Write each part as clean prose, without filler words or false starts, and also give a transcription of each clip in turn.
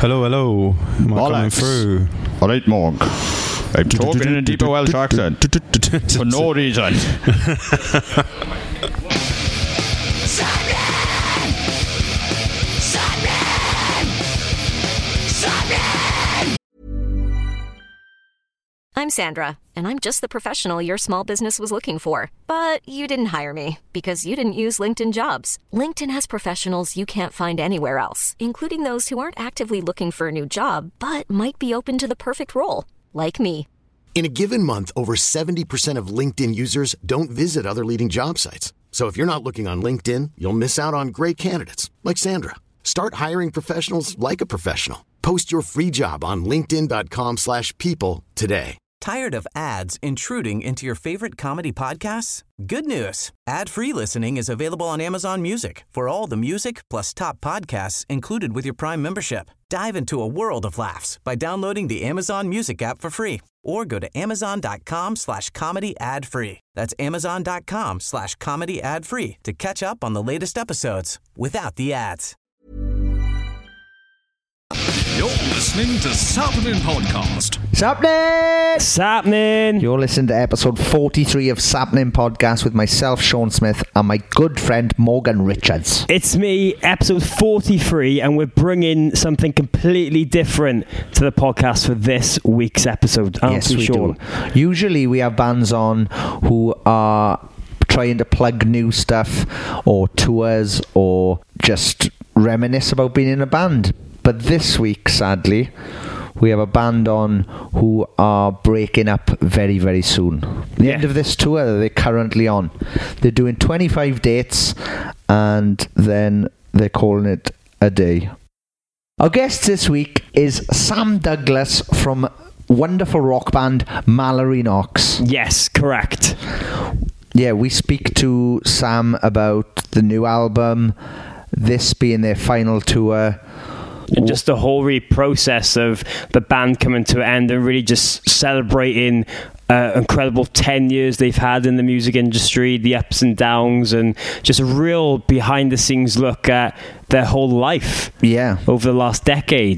Hello. Am I coming through? Alright, Morg. I'm talking in a deeper Welsh accent. For no reason. I'm Sandra, and I'm just the professional your small business was looking for. But you didn't hire me because you didn't use LinkedIn Jobs. LinkedIn has professionals you can't find anywhere else, including those who aren't actively looking for a new job, but might be open to the perfect role, like me. In a given month, over 70% of LinkedIn users don't visit other leading job sites. So if you're not looking on LinkedIn, you'll miss out on great candidates like Sandra. Start hiring professionals like a professional. Post your free job on linkedin.com/people today. Tired of ads intruding into your favorite comedy podcasts? Good news. Ad-free listening is available on Amazon Music for all the music plus top podcasts included with your Prime membership. Dive into a world of laughs by downloading the Amazon Music app for free or go to amazon.com/comedy ad-free. That's amazon.com/comedy ad-free to catch up on the latest episodes without the ads. You're listening to Sapnin Podcast. Sapnin! You're listening to episode 43 of Sapnin Podcast with myself, Sean Smith, and my good friend, Morgan Richards. It's me, episode 43, and we're bringing something completely different to the podcast for this week's episode. Yes, we do. Usually we have bands on who are trying to plug new stuff or tours or just reminisce about being in a band. But this week, sadly, we have a band on who are breaking up very, very soon. The end of this tour that they're currently on. They're doing 25 dates and then they're calling it a day. Our guest this week is Sam Douglas from wonderful rock band Mallory Knox. Yes, correct. Yeah, we speak to Sam about the new album, this being their final tour, and just the whole process of the band coming to an end and really just celebrating incredible 10 years they've had in the music industry, the ups and downs, and just a real behind the scenes look at their whole life over the last decade.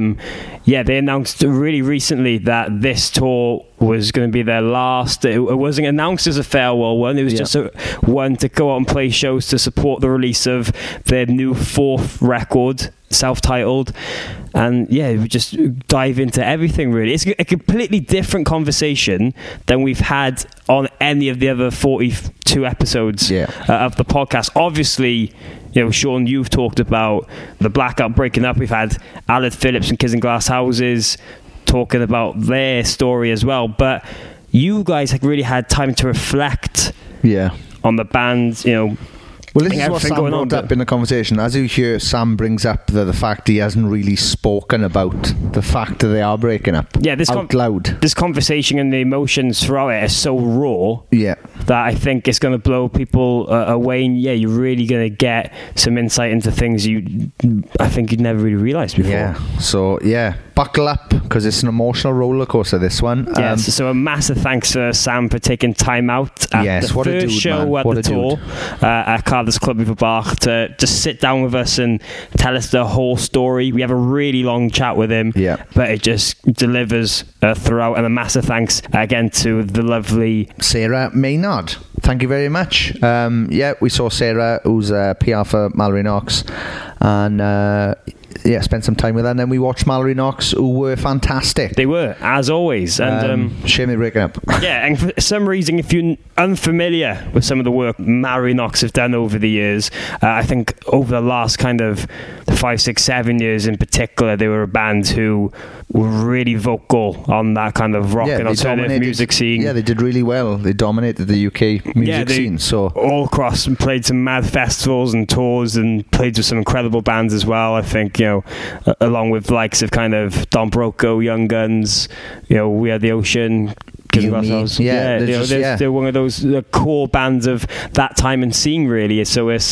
They announced really recently that this tour was going to be their last. It wasn't announced as a farewell one. It was just one to go out and play shows to support the release of their new fourth record, self-titled. And we just dive into everything, really. It's a completely different conversation than we've had on any of the other 42 episodes of the podcast. Obviously, Sean, you've talked about the Blackout breaking up. We've had Aled Phillips and Kids in Glass Houses talking about their story as well. But you guys have really had time to reflect on the band, Well, this is what Sam brought up in the conversation. As you hear, Sam brings up the fact he hasn't really spoken about the fact that they are breaking up out loud. This conversation and the emotions throughout it are so raw that I think it's going to blow people away. And you're really going to get some insight into things I think you'd never really realised before. Yeah. So, buckle up because it's an emotional roller coaster, this one. So a massive thanks to Sam for taking time out at the first show at the tour at Cardi's Club with Bach to just sit down with us and tell us the whole story. We have a really long chat with him, but it just delivers throughout. And a massive thanks again to the lovely Sarah Maynard. Thank you very much. We saw Sarah, who's PR for Mallory Knox, and spent some time with her, and then we watched Mallory Knox, who were fantastic. They were, as always. And shame they're breaking up. And for some reason, if you're unfamiliar with some of the work Mallory Knox have done over the years, I think over the last kind of 5, 6, 7 years in particular, they were a band who were really vocal on that kind of rock and alternative music scene. Yeah, they did really well. They dominated the UK music scene. So all across, and played some mad festivals and tours, and played with some incredible bands as well. I think along with likes of kind of Don Broco, Young Guns, We Are the Ocean. They're one of those core bands of that time and scene, really. So it's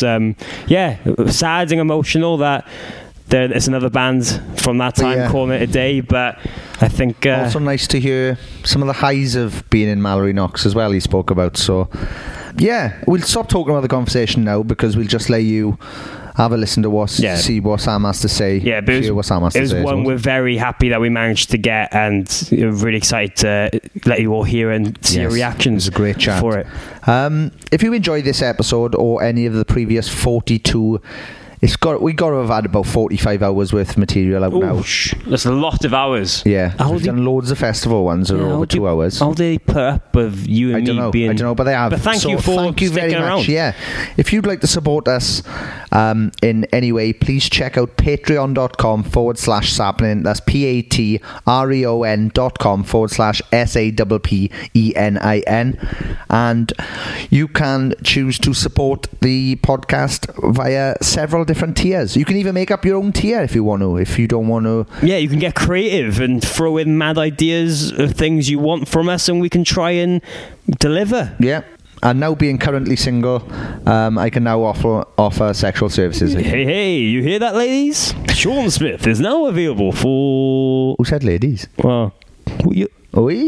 sad and emotional that it's another band from that time calling it a day, but I think also nice to hear some of the highs of being in Mallory Knox as well he spoke about. So we'll stop talking about the conversation now because we'll just let you have a listen to see what Sam has to say. Yeah, but hear what Sam has to say. It was one we're very happy that we managed to get, and really excited to let you all hear and see your reactions. It was a great chat for it. If you enjoyed this episode or any of the previous 42, we got to have had about 45 hours worth of material out now. That's a lot of hours. Yeah, we've done loads of festival ones that are over 2 hours. How do they put up with you and me being... I don't know, but they have. But thank you very much. Around. Yeah, if you'd like to support us in any way, please check out patreon.com/sappenin. That's patreon.com/SAPPENIN. And you can choose to support the podcast via several different tiers. You can even make up your own tier if you want to. If you don't want to, you can get creative and throw in mad ideas of things you want from us, and we can try and deliver. Yeah. And now being currently single, I can now offer sexual services again. Hey, you hear that, ladies? Sean Smith is now available for... Who said ladies? Well, you... Oi.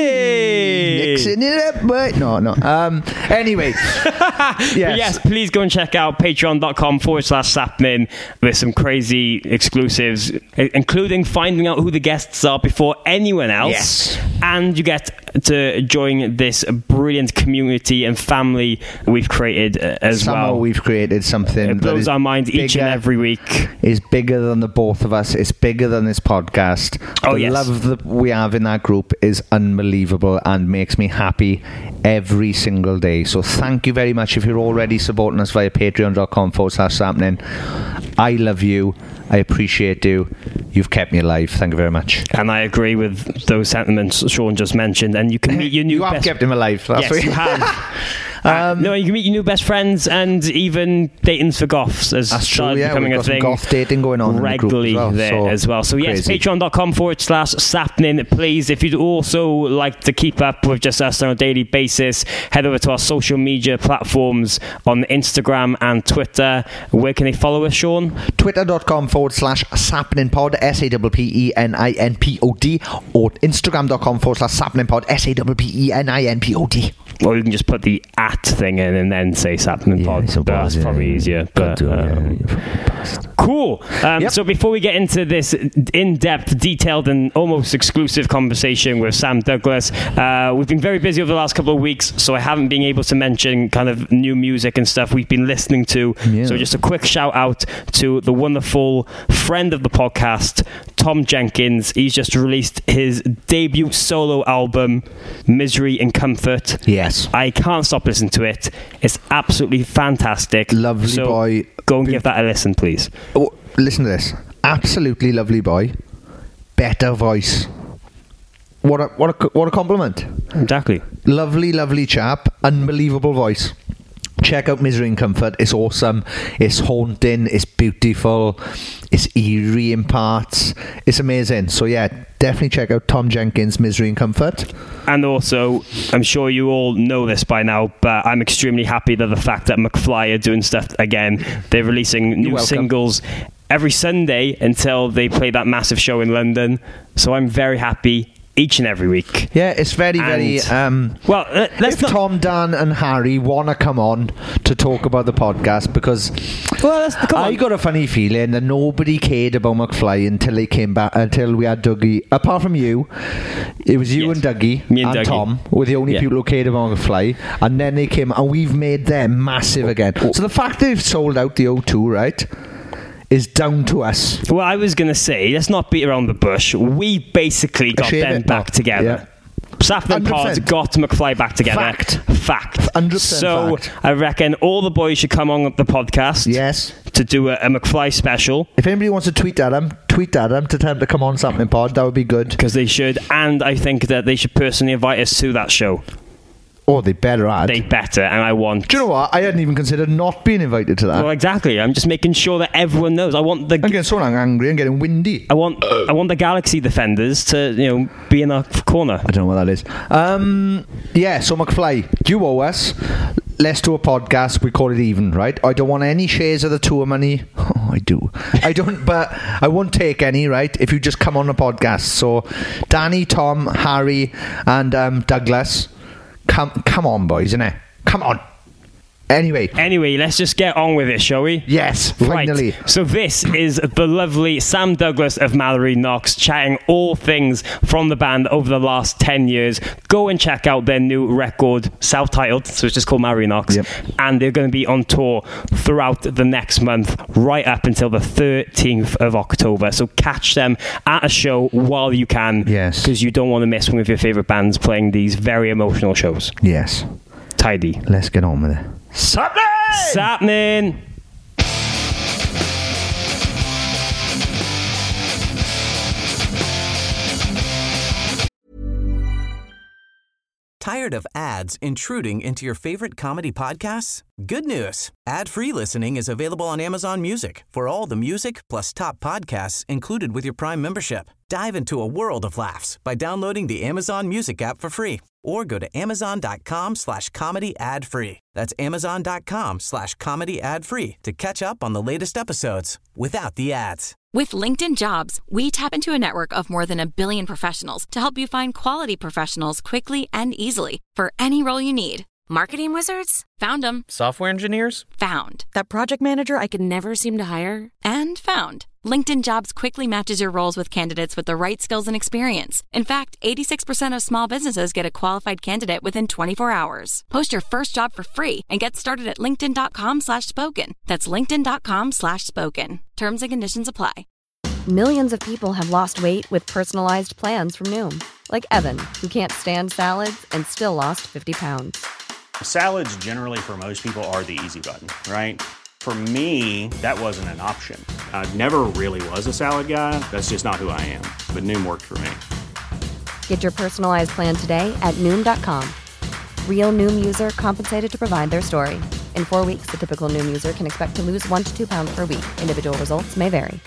Mixing it up, but no. Anyway, yes, please go and check out patreon.com/sappenin with some crazy exclusives, including finding out who the guests are before anyone else. Yes. And you get to join this brilliant community and family we've created as well. Somehow we've created something it blows our mind each and every week. It's bigger than the both of us. It's bigger than this podcast. The love that we have in that group is unbelievable and makes me happy every single day. So thank you very much if you're already supporting us via patreon.com/sappenin. I love you. I appreciate you. You've kept me alive. Thank you very much. And I agree with those sentiments Sean just mentioned. And you can meet your new You have kept him alive. That's yes, you have. No, you can meet your new best friends and even datings for goths as started becoming a thing. Goth dating going on regularly in the group as well. So yes, patreon.com/sappenin. Please, if you'd also like to keep up with just us on a daily basis, head over to our social media platforms on Instagram and Twitter. Where can they follow us, Sean? Twitter.com/sappeninpod, SAPPENINPOD, or Instagram.com/sappeninpod, SAPPENINPOD. Or you can just put the at thing in and then say Sappenin Pod. That's probably easier. But, cool. So before we get into this in-depth, detailed and almost exclusive conversation with Sam Douglas, we've been very busy over the last couple of weeks, so I haven't been able to mention kind of new music and stuff we've been listening to. Yeah. So just a quick shout out to the wonderful friend of the podcast, Tom Jenkins. He's just released his debut solo album, Misery and Comfort. Yes. I can't stop listening to it. It's absolutely fantastic. Lovely boy. Go and give that a listen, please. Oh, listen to this. Absolutely lovely boy. Better voice. What a compliment. Exactly. Lovely chap. Unbelievable voice. Check out Misery and Comfort. It's awesome. It's haunting. It's beautiful. It's eerie in parts. It's amazing. So yeah, definitely check out Tom Jenkins' Misery and Comfort. And also, I'm sure you all know this by now, but I'm extremely happy that the fact that McFly are doing stuff again. They're releasing new singles every Sunday until they play that massive show in London. So I'm very happy each and every week. Yeah, it's very if Tom, Dan and Harry want to come on to talk about the podcast, because I got a funny feeling that nobody cared about McFly until they came back, until we had Dougie. Apart from you, it was you and Dougie and Dougie. Tom were the only people who cared about McFly, and then they came and we've made them massive again. So the fact they've sold out the O2, right, is down to us. Well, I was going to say, let's not beat around the bush. We basically got them back together. Sappenin Pod got McFly back together. Fact. 100% so fact. I reckon all the boys should come on the podcast. Yes. To do a McFly special. If anybody wants to tweet at them to tell them to come on Sappenin Pod. That would be good. Because they should, and I think that they should personally invite us to that show. Oh, they better add. They better, and I want... Do you know what? I hadn't even considered not being invited to that. Well, exactly. I'm just making sure that everyone knows. I'm getting so angry and getting windy. I want the Galaxy Defenders to, be in our corner. I don't know what that is. Yeah, so McFly, you owe us. Let's do a podcast. We call it even, right? I don't want any shares of the tour money. Oh, I do. I don't, but I won't take any, right? If you just come on the podcast. So, Danny, Tom, Harry, and Douglas... Come on, boys, innit? Come on. Anyway, let's just get on with it, shall we? Yes, finally. Right. So this is the lovely Sam Douglas of Mallory Knox chatting all things from the band over the last 10 years. Go and check out their new record, self-titled, so it's just called Mallory Knox. Yep. And they're going to be on tour throughout the next month, right up until the 13th of October. So catch them at a show while you can. Yes. Because you don't want to miss one of your favourite bands playing these very emotional shows. Yes. Tidy. Let's get on with it. Sapnin! Tired of ads intruding into your favorite comedy podcasts? Good news. Ad-free listening is available on Amazon Music for all the music plus top podcasts included with your Prime membership. Dive into a world of laughs by downloading the Amazon Music app for free or go to amazon.com/comedy ad-free. That's amazon.com/comedy ad-free to catch up on the latest episodes without the ads. With LinkedIn Jobs, we tap into a network of more than 1 billion professionals to help you find quality professionals quickly and easily for any role you need. Marketing wizards? Found them. Software engineers? Found. That project manager I could never seem to hire? And found. LinkedIn Jobs quickly matches your roles with candidates with the right skills and experience. In fact, 86% of small businesses get a qualified candidate within 24 hours. Post your first job for free and get started at linkedin.com/spoken. That's linkedin.com/spoken. Terms and conditions apply. Millions of people have lost weight with personalized plans from Noom. Like Evan, who can't stand salads and still lost 50 pounds. Salads generally for most people are the easy button, right? For me, that wasn't an option. I never really was a salad guy. That's just not who I am. But Noom worked for me. Get your personalized plan today at Noom.com. Real Noom user compensated to provide their story. In 4 weeks, the typical Noom user can expect to lose 1 to 2 pounds per week. Individual results may vary.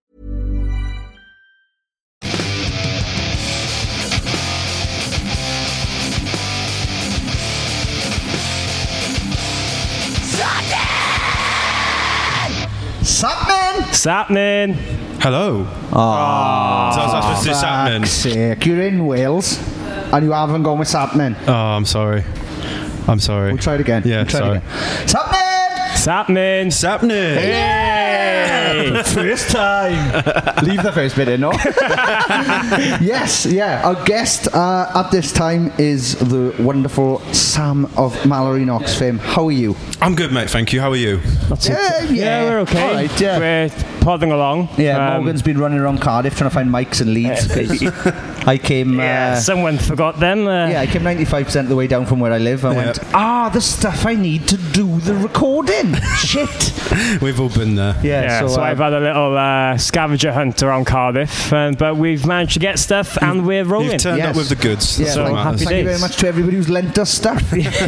Sapnin! Hello. So I was supposed to do Sapnin. Sake. You're in Wales and you haven't gone with Sapnin. Oh, I'm sorry. We'll try it again. Yeah, sorry. Sapnin! Hey! First time. Leave the first bit in, no? Yes, yeah. Our guest at this time is the wonderful Sam of Mallory Knox fame. How are you? I'm good, mate. Thank you. How are you? Yeah, we're okay. All right, yeah. We're plodding along. Yeah, Morgan's been running around Cardiff trying to find mics and leads. I came... someone forgot them. I came 95% of the way down from where I live. I went, the stuff I need to do the recording. Shit. We've all been there. Yeah, so I've had a little scavenger hunt around Cardiff, but we've managed to get stuff and we're rolling. You've turned up with the goods. Yeah, so happy days. Thank you very much to everybody who's lent us stuff.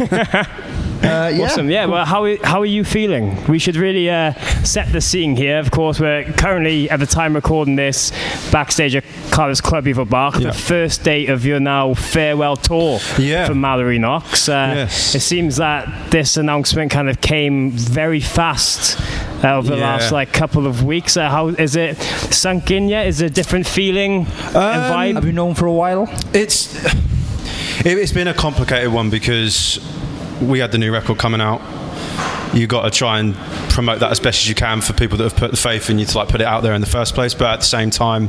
Awesome. Yeah, well, how are you feeling? We should really set the scene here. Of course, we're currently, at the time recording this, backstage at Cardiff's Club Evelbach, the first day of your now farewell tour for Mallory Knox. Yes. It seems that this announcement kind of came very fast over the last couple of weeks. How is it sunk in yet? Is it a different feeling and vibe? Have you known for a while? It's been a complicated one because we had the new record coming out. You got to try and promote that as best as you can for people that have put the faith in you to put it out there in the first place. But at the same time,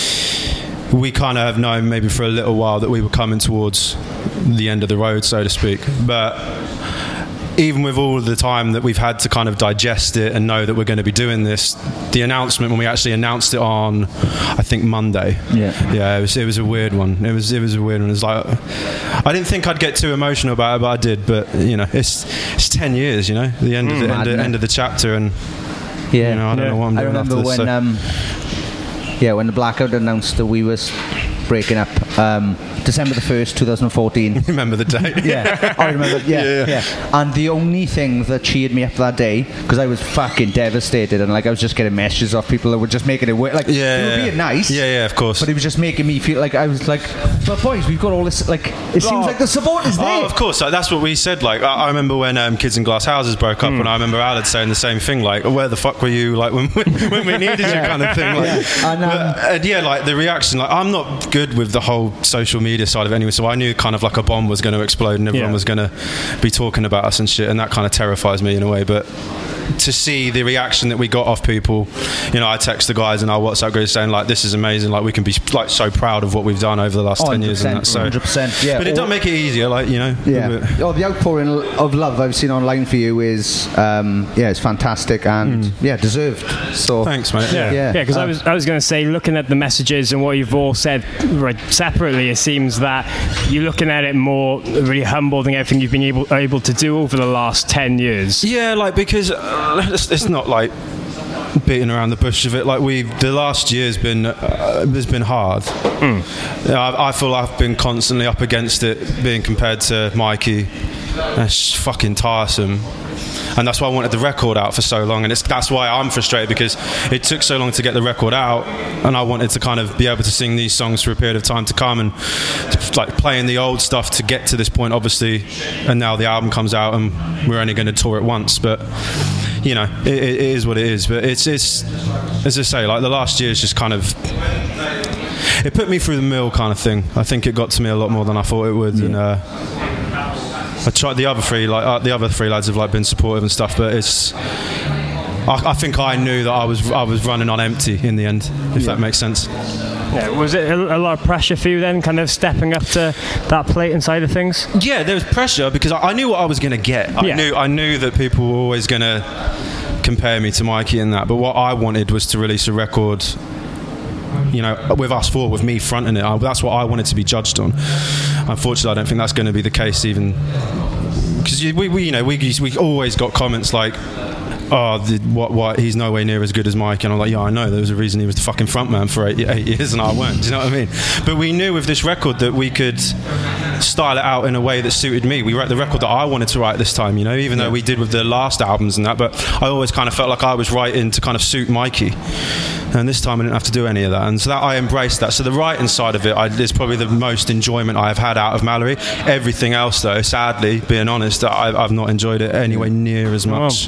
we kind of have known maybe for a little while that we were coming towards the end of the road, so to speak. But even with all of the time that we've had to kind of digest it and know that we're going to be doing this, the announcement when we actually announced it on, I think, Monday. Yeah, it was a weird one. It was a weird one. It was like, I didn't think I'd get too emotional about it, but I did. But it's 10 years, the end of the chapter, and I don't know what I'm doing after this. I remember when the Blackout announced that we was breaking up. December the 1st, 2014. Remember the date? Yeah, I remember. Yeah. And the only thing that cheered me up that day, because I was fucking devastated, and I was just getting messages off people that were just making it work. They were being nice. Yeah, of course. But it was just making me feel like I was like, but boys, we've got all this. It seems like the support is there. Oh, of course. That's what we said. I remember when Kids in Glass Houses broke up, and I remember Alad saying the same thing. Where the fuck were you? When we needed you, kind of thing. The reaction. I'm not good with the whole social media media side of it anyway, so I knew kind of like a bomb was going to explode and everyone was going to be talking about us and shit, and that kind of terrifies me in a way. But to see the reaction that we got off people, you know, I text the guys in our WhatsApp group saying like, this is amazing, like we can be like so proud of what we've done over the last 10 years and that. So 100%, yeah. But it don't make it easier, like, you know. The outpouring of love I've seen online for you is it's fantastic and deserved. So thanks, mate. Because I was going to say, looking at the messages and what you've all said right separately, it seems that you're looking at it more really humbled in everything you've been able to do over the last 10 years. Yeah, like, because it's not like beating around the bush of it. Like, the last year's been has been hard. I feel I've been constantly up against it, being compared to Mikey. That's fucking tiresome. And that's why I wanted the record out for so long, and that's why I'm frustrated, because it took so long to get the record out, and I wanted to kind of be able to sing these songs for a period of time to come, and like playing the old stuff to get to this point, obviously. And now the album comes out, and we're only going to tour it once, but you know, it is what it is. But it's as I say, like the last year is just kind of, it put me through the mill kind of thing. I think it got to me a lot more than I thought it would, and I tried the other three lads have like been supportive and stuff, but it's, I think I knew that I was running on empty in the end, if that makes sense. Yeah, was it a lot of pressure for you then, kind of stepping up to that plate and side of things? Yeah, there was pressure because I knew what I was going to get. I knew that people were always going to compare me to Mikey and that, but what I wanted was to release a record, you know, with us four, with me fronting it. That's what I wanted to be judged on. Unfortunately, I don't think that's going to be the case, even because we always got comments like, what he's nowhere near as good as Mike, and I'm like, yeah, I know, there was a reason he was the fucking front man for 8 years and I weren't. Do you know what I mean? But we knew with this record that we could style it out in a way that suited me. We wrote the record that I wanted to write this time, you know, even though we did with the last albums and that, but I always kind of felt like I was writing to kind of suit Mikey, and this time I didn't have to do any of that, and so that I embraced that. So the writing side of it is probably the most enjoyment I've had out of Mallory. Everything else, though, sadly, being honest, I've not enjoyed it anywhere near as much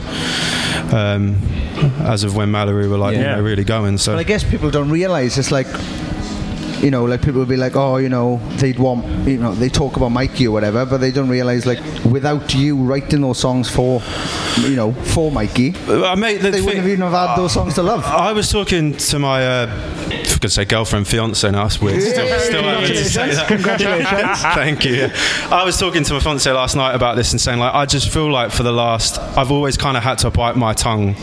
as of when Mallory were like, you know, really going. So but I guess people don't realise, it's like, you know, like people will be like, oh, you know, they'd want, you know, they talk about Mikey or whatever, but they don't realise, like, without you writing those songs for, you know, for Mikey, mate, they wouldn't have even have had those songs to love. I was talking to my I could say girlfriend, fiance now, that's weird. Still having to say that. Congratulations. Thank you. I was talking to my fiance last night about this and saying, like, I just feel like I've always kind of had to bite my tongue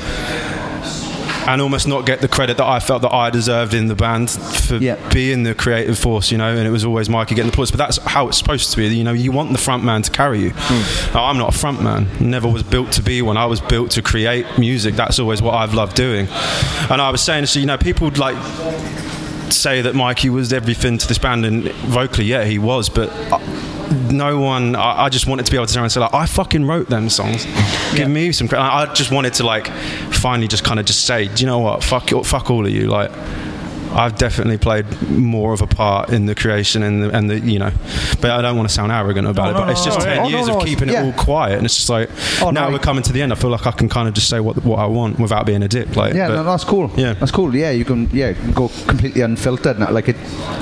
and almost not get the credit that I felt that I deserved in the band for being the creative force, you know, and it was always Mikey getting the applause. But that's how it's supposed to be, you know, you want the front man to carry you. Now, I'm not a front man, never was built to be one. I was built to create music. That's always what I've loved doing. And I was saying, so, you know, people would like say that Mikey was everything to this band, and vocally, yeah, he was, but no one, I just wanted to be able to turn and say, like, I fucking wrote them songs. Give me some credit. I just wanted to, like, finally just kind of just say, do you know what, fuck all of you, like, I've definitely played more of a part in the creation and the you know, but I don't want to sound arrogant about it, but it's just 10 years of keeping it all quiet, and it's just like, now we're coming to the end, I feel like I can kind of just say what I want without being a dick, like. That's cool. That's cool. You can go completely unfiltered, not like it.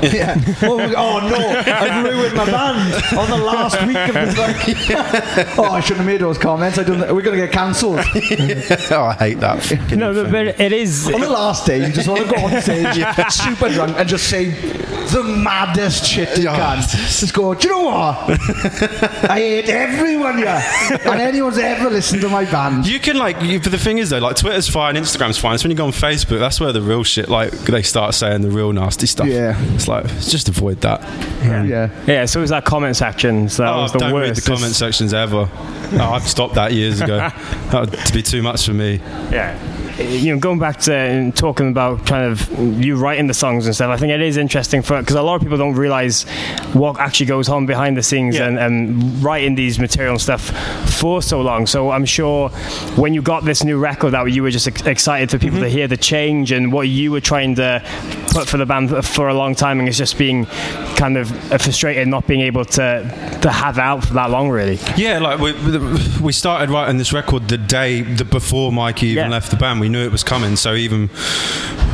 Oh no, I've ruined my band on the last week of this. Like, I shouldn't have made those comments. We're gonna get cancelled. I hate that. No, but it is on the last day. You just want to go on stage, super drunk, and just say the maddest shit you can. Just go, do you know what? I hate everyone here, and anyone's ever listened to my band. You can, like, but the thing is though, like, Twitter's fine, Instagram's fine. It's when you go on Facebook, that's where the real shit, like, they start saying the real nasty stuff. It's like, just avoid that. So it was that comment section, so that was the don't worst. Read the comment sections ever. I've stopped that years ago. That would be too much for me. You know, going back to talking about kind of you writing the songs and stuff, I think it is interesting because a lot of people don't realise what actually goes on behind the scenes and writing these material and stuff for so long. So I'm sure when you got this new record out, you were just excited for people to hear the change and what you were trying to put for the band for a long time, and it's just being kind of frustrated not being able to have it out for that long, really. Yeah, like we started writing this record the day before Mikey even left the band. We knew it was coming, so even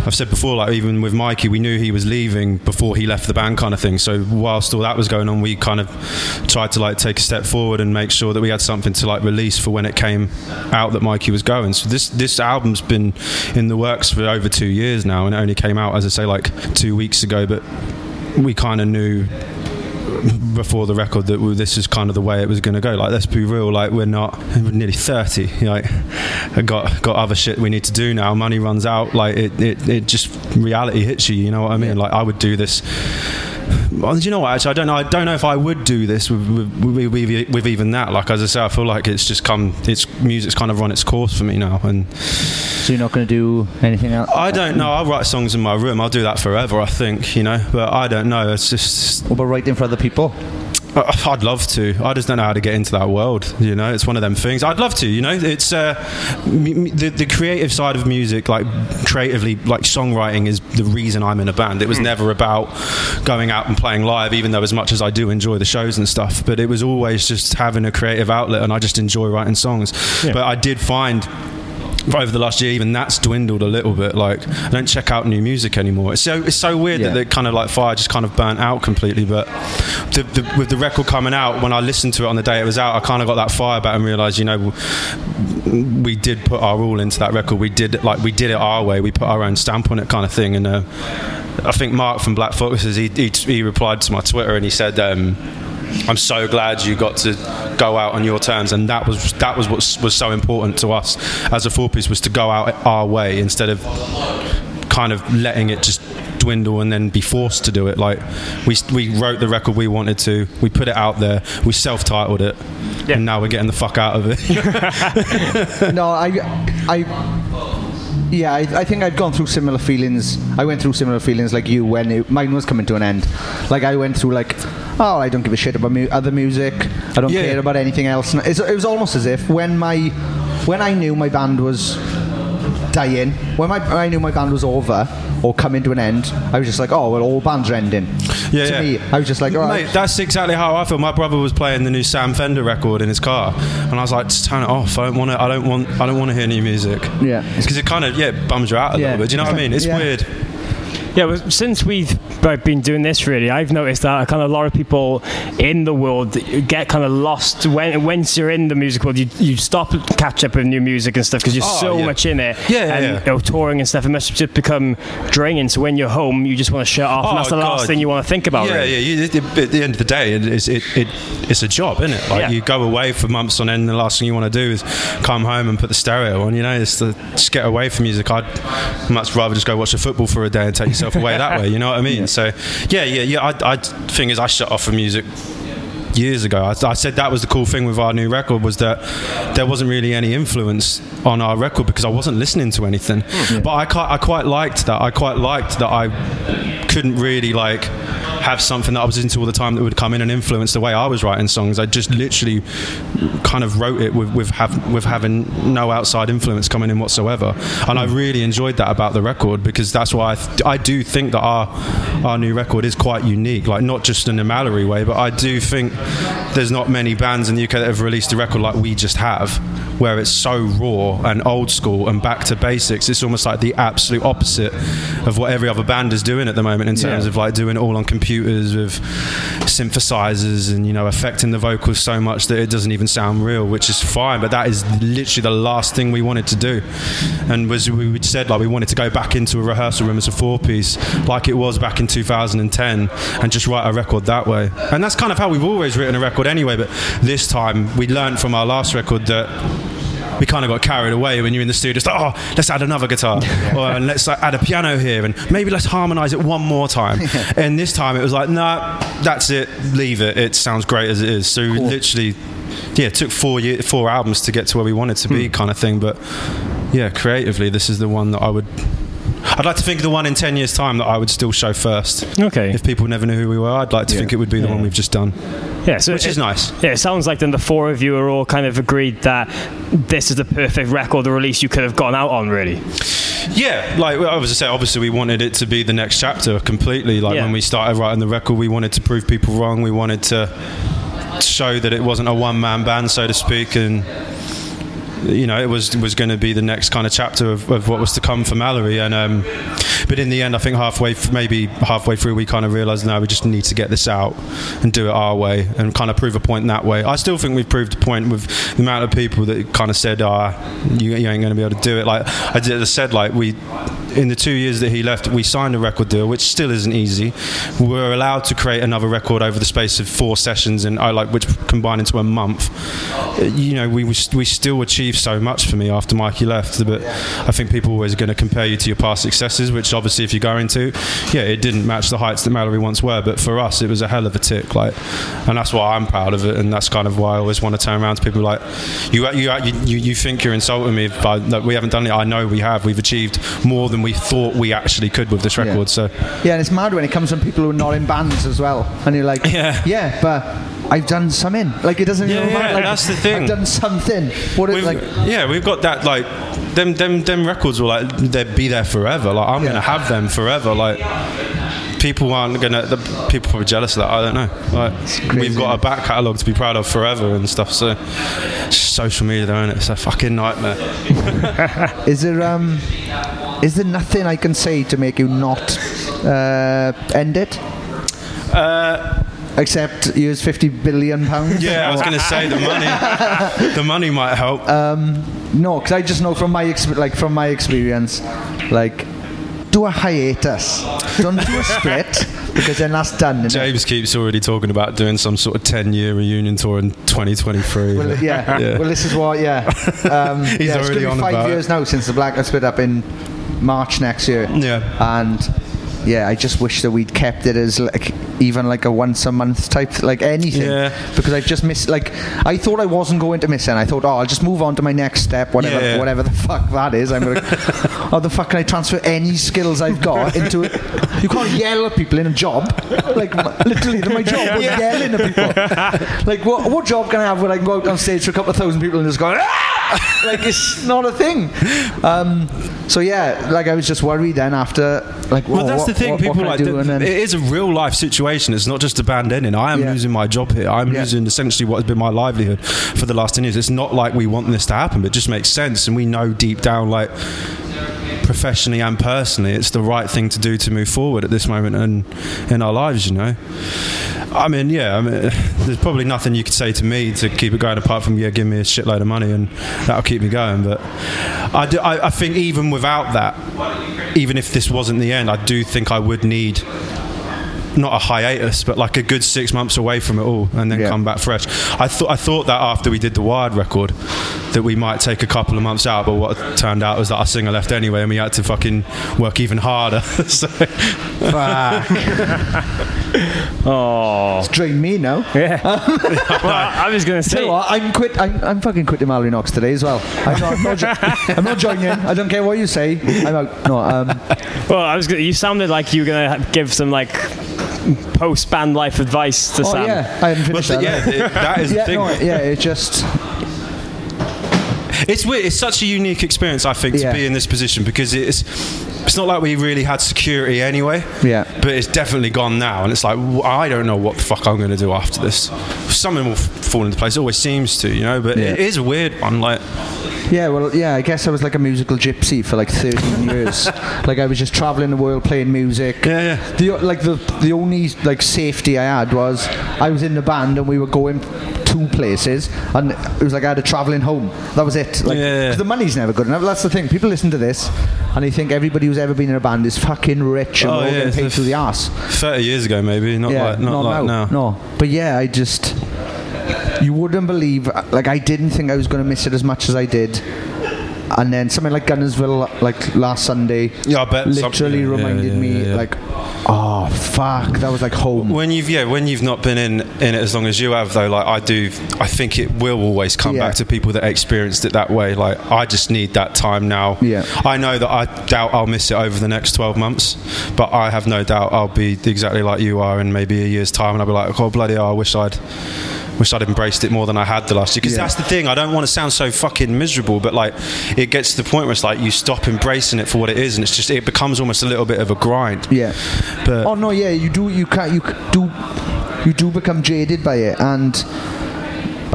I've said before, like even with Mikey, we knew he was leaving before he left the band, kind of thing. So whilst all that was going on, we kind of tried to like take a step forward and make sure that we had something to like release for when it came out that Mikey was going. So this album's been in the works for over 2 years now, and it only came out, as I say, like 2 weeks ago. But we kind of knew before the record that this is kind of the way it was going to go. Like, let's be real, like we're nearly 30, like I got other shit we need to do now. Money runs out, like it just, reality hits you know what I mean? Like I would do this. Well, you know what, actually I don't know if I would do this with even that. Like, as I say, I feel like music's kind of run its course for me now. And so you're not going to do anything else? I don't know. I'll write songs in my room. I'll do that forever, I think, but I don't know. It's just... What about writing for other people? I'd love to. I just don't know how to get into that world. It's one of them things. I'd love to. It's the creative side of music, like creatively, like songwriting, is the reason I'm in a band. It was never about going out and playing live, even though as much as I do enjoy the shows and stuff. But it was always just having a creative outlet, and I just enjoy writing songs. Yeah. But I did find, over the last year, even that's dwindled a little bit. Like, I don't check out new music anymore. It's so weird that the kind of like fire just kind of burnt out completely. But with the record coming out, when I listened to it on the day it was out, I kind of got that fire back and realised, we did put our all into that record. We did it our way. We put our own stamp on it, kind of thing. And I think Mark from Black Foxes, he replied to my Twitter and he said, I'm so glad you got to go out on your terms, and that was what was so important to us as a four-piece, was to go out our way instead of kind of letting it just dwindle and then be forced to do it. Like, we wrote the record we wanted to, we put it out there, we self-titled it, and now we're getting the fuck out of it. No, I think I've gone through similar feelings. I went through similar feelings like you when mine was coming to an end. Like, I went through like, I don't give a shit about other music. I don't care about anything else. It was almost as if when I knew my band was dying, when I knew my band was over or coming to an end, I was just like, all bands are ending. To me, I was just like, all right. Mate, that's exactly how I feel. My brother was playing the new Sam Fender record in his car, and I was like, just turn it off. I don't want to hear new music. Yeah, because it kind of bums you out a little bit. Do you know what I mean? It's weird. Yeah, well, since we've been doing this, really, I've noticed that kind of a lot of people in the world get kind of lost once you're in the music world. You stop catch up with new music and stuff because you're so much in it. Touring and stuff, it must just become draining. So when you're home, you just want to shut off, and that's the last thing you want to think about. At the end of the day, it's a job, isn't it? Like, you go away for months on end, and the last thing you want to do is come home and put the stereo on. It's just get away from music. I'd much rather just go watch the football for a day and take yourself away that way, you know what I mean? So I thing is, I shut off from music years ago. I said that was the cool thing with our new record, was that there wasn't really any influence on our record because I wasn't listening to anything. But I quite liked that. I quite liked that I couldn't really like have something that I was into all the time that would come in and influence the way I was writing songs. I just literally kind of wrote it with having no outside influence coming in whatsoever, and I really enjoyed that about the record, because that's why I do think that our new record is quite unique, like not just in a Mallory way, but I do think there's not many bands in the UK that have released a record like we just have, where it's so raw and old school and back to basics. It's almost like the absolute opposite of what every other band is doing at the moment in terms of like doing it all on computers with synthesizers and affecting the vocals so much that it doesn't even sound real, which is fine, but that is literally the last thing we wanted to do. And we said, like, we wanted to go back into a rehearsal room as a four-piece like it was back in 2010 and just write a record that way. And that's kind of how we've always written a record anyway, but this time we learned from our last record that we kind of got carried away when you're in the studio. It's like, let's add another guitar, or let's add a piano here, and maybe let's harmonise it one more time. And this time it was like, nah, that's it, leave it. It sounds great as it is. So we literally, it took 4 albums to get to where we wanted to be, kind of thing. But creatively, this is the one that I'd like to think the one in 10 years' time that I would still show first. Okay. If people never knew who we were, I'd like to think it would be the one we've just done. Yeah, so which is nice. Yeah, it sounds like then the four of you are all kind of agreed that this is the perfect record or release you could have gone out on, really. Yeah, like I was saying, obviously we wanted it to be the next chapter completely. Like when we started writing the record, we wanted to prove people wrong. We wanted to show that it wasn't a one-man band, so to speak, and you know, it was going to be the next kind of chapter of what was to come for Mallory. And but in the end, I think halfway through, we kind of realised, no, we just need to get this out and do it our way and kind of prove a point that way. I still think we've proved a point with the amount of people that kind of said, you ain't going to be able to do it. Like I said, like in the 2 years that he left, we signed a record deal, which still isn't easy. We were allowed to create another record over the space of 4 sessions, and which combined into a month. You know, we still achieved so much for me after Mikey left, but I think people are always going to compare you to your past successes, which obviously if you go into, it didn't match the heights that Mallory once were, but for us it was a hell of a tick, and that's why I'm proud of it, and that's kind of why I always want to turn around to people like, you think you're insulting me by that we haven't done it. I know we have. We've achieved more than we thought we actually could with this record. So and it's mad when it comes from people who are not in bands as well, and you're like, but I've done something. Like, it doesn't even matter. Like, that's the thing. I've done something. We've got that, like, them records will, like, they'll be there forever. Like, I'm gonna have them forever. Like, people aren't gonna. People are probably jealous of that. I don't know. Like, we've got a back catalogue to be proud of forever and stuff. So, social media, though, isn't it? It's a fucking nightmare. Is there nothing I can say to make you not end it? Except use £50 billion. Yeah, I was going to say the money. The money might help. No, because I just know from my experience, like, do a hiatus. Don't do a split, because then that's done. James keeps already talking about doing some sort of 10-year reunion tour in 2023. Well, Well, this is what. He's already on about it. 5 years now since the Black split up in March next year. Yeah, and I just wish that we'd kept it as like even like a once a month type, like anything. Because I just missed, like, I thought I wasn't going to miss it. I thought, I'll just move on to my next step, whatever the fuck that is. I'm like, how the fuck can I transfer any skills I've got into it? You can't yell at people in a job. Like, literally, my job was yelling at people. Like, what job can I have where I can go out on stage for a couple of thousand people and just go, ah! Like, it's not a thing. Like, I was just worried then after, like, well, that's the thing. People like it is a real life situation. It's not just a band ending. I am losing my job here. I'm losing essentially what has been my livelihood for the last 10 years. It's not like we want this to happen, but it just makes sense, and we know deep down, like, professionally and personally, it's the right thing to do to move forward at this moment and in our lives, you know. I mean, there's probably nothing you could say to me to keep it going apart from give me a shitload of money and that'll keep me going. But I think even without that, even if this wasn't the end, I do think I would need not a hiatus, but like a good 6 months away from it all and then come back fresh. I thought that after we did the Wired record that we might take a couple of months out, but what turned out was that our singer left anyway and we had to fucking work even harder. So. Fuck. Oh, it's drained me now. Yeah. Well, I was going to say, I'm fucking quitting Mallory Knox today as well. I'm not joining. I don't care what you say. I'm out. No. Well, you sounded like you were going to give some like post-band life advice to Sam. Yeah, I haven't finished that. That is the thing. It just... It's weird. It's such a unique experience, I think, to be in this position, because it's not like we really had security anyway. Yeah. But it's definitely gone now, and it's like, I don't know what the fuck I'm going to do after this. Something will fall into place. It always seems to, you know. But it is a weird one, like. Yeah, well, I guess I was like a musical gypsy for like 13 years. Like, I was just travelling the world playing music. Yeah. The only like safety I had was I was in the band and we were going to places, and it was like I had a travelling home. That was it. Like, 'cause the money's never good enough. That's the thing. People listen to this and they think everybody who's ever been in a band is fucking rich and all getting paid through the arse. 30 years ago, maybe. Not like now. No. But I just... You wouldn't believe, like, I didn't think I was going to miss it as much as I did. And then something like Gunnersville, like last Sunday, I bet literally reminded me, like, oh fuck, that was like home. When you've not been in it as long as you have, though, like I think it will always come back to people that experienced it that way. Like, I just need that time now. I know that I doubt I'll miss it over the next 12 months, but I have no doubt I'll be exactly like you are in maybe a year's time, and I'll be like, oh bloody hell, I wish I'd embraced it more than I had the last year. Because that's the thing, I don't want to sound so fucking miserable, but like, it gets to the point where it's like you stop embracing it for what it is, and it's just, it becomes almost a little bit of a grind. But you do become jaded by it, and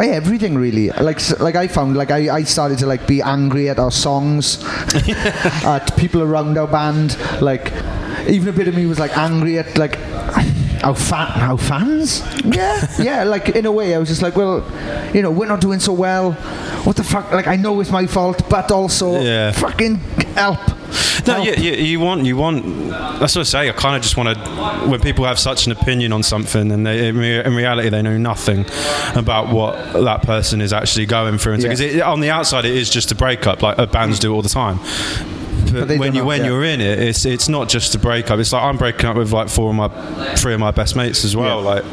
by everything really. Like I found, like I started to like be angry at our songs, at people around our band. Like even a bit of me was like angry at like our fans. Yeah. Like in a way, I was just like, well, you know, we're not doing so well. What the fuck? Like I know it's my fault, but also fucking help. No, you want. That's what I say. I kind of just want to. When people have such an opinion on something, and in reality they know nothing about what that person is actually going through. Because on the outside, it is just a breakup. Like bands do all the time. But when you're in it, it's not just a breakup. It's like I'm breaking up with like three of my best mates as well. Like,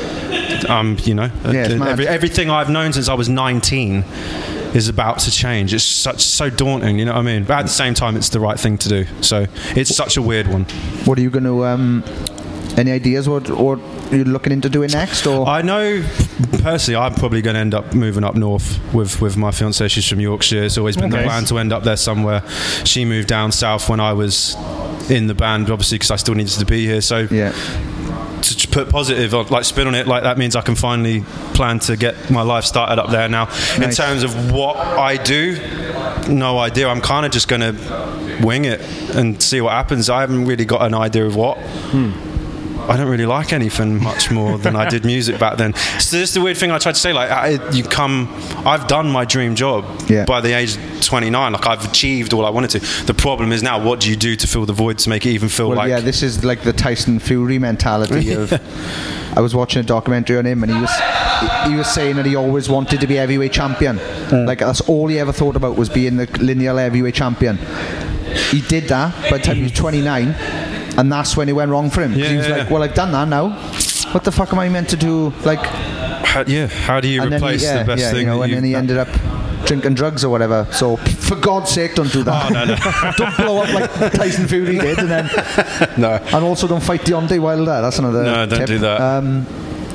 you know, everything I've known since I was 19 is about to change. It's so daunting, you know what I mean? But at the same time, it's the right thing to do. So it's such a weird one. What are you going to? Any ideas what you're looking into doing next? Or I know personally, I'm probably going to end up moving up north with my fiancée. She's from Yorkshire. It's always been the plan to end up there somewhere. She moved down south when I was in the band, obviously, because I still needed to be here. So to put positive like spin on it, like that means I can finally plan to get my life started up there now. In terms of what I do, no idea. I'm kind of just going to wing it and see what happens. I haven't really got an idea of what. I don't really like anything much more than I did music back then. So this is the weird thing I tried to say. Like, I've done my dream job by the age of 29. Like, I've achieved all I wanted to. The problem is now, what do you do to fill the void to make it even feel like? Yeah, this is like the Tyson Fury mentality of. I was watching a documentary on him, and he was saying that he always wanted to be heavyweight champion. Like that's all he ever thought about was being the lineal heavyweight champion. He did that by the time he was 29. And that's when it went wrong for him. He was like, well, I've done that now. What the fuck am I meant to do? Like, how do you replace the best thing? You know, and then he ended up drinking drugs or whatever. So, for God's sake, don't do that. Oh, no. Don't blow up like Tyson Fury did. And then, and also don't fight Deontay Wilder. That's another don't tip. do that.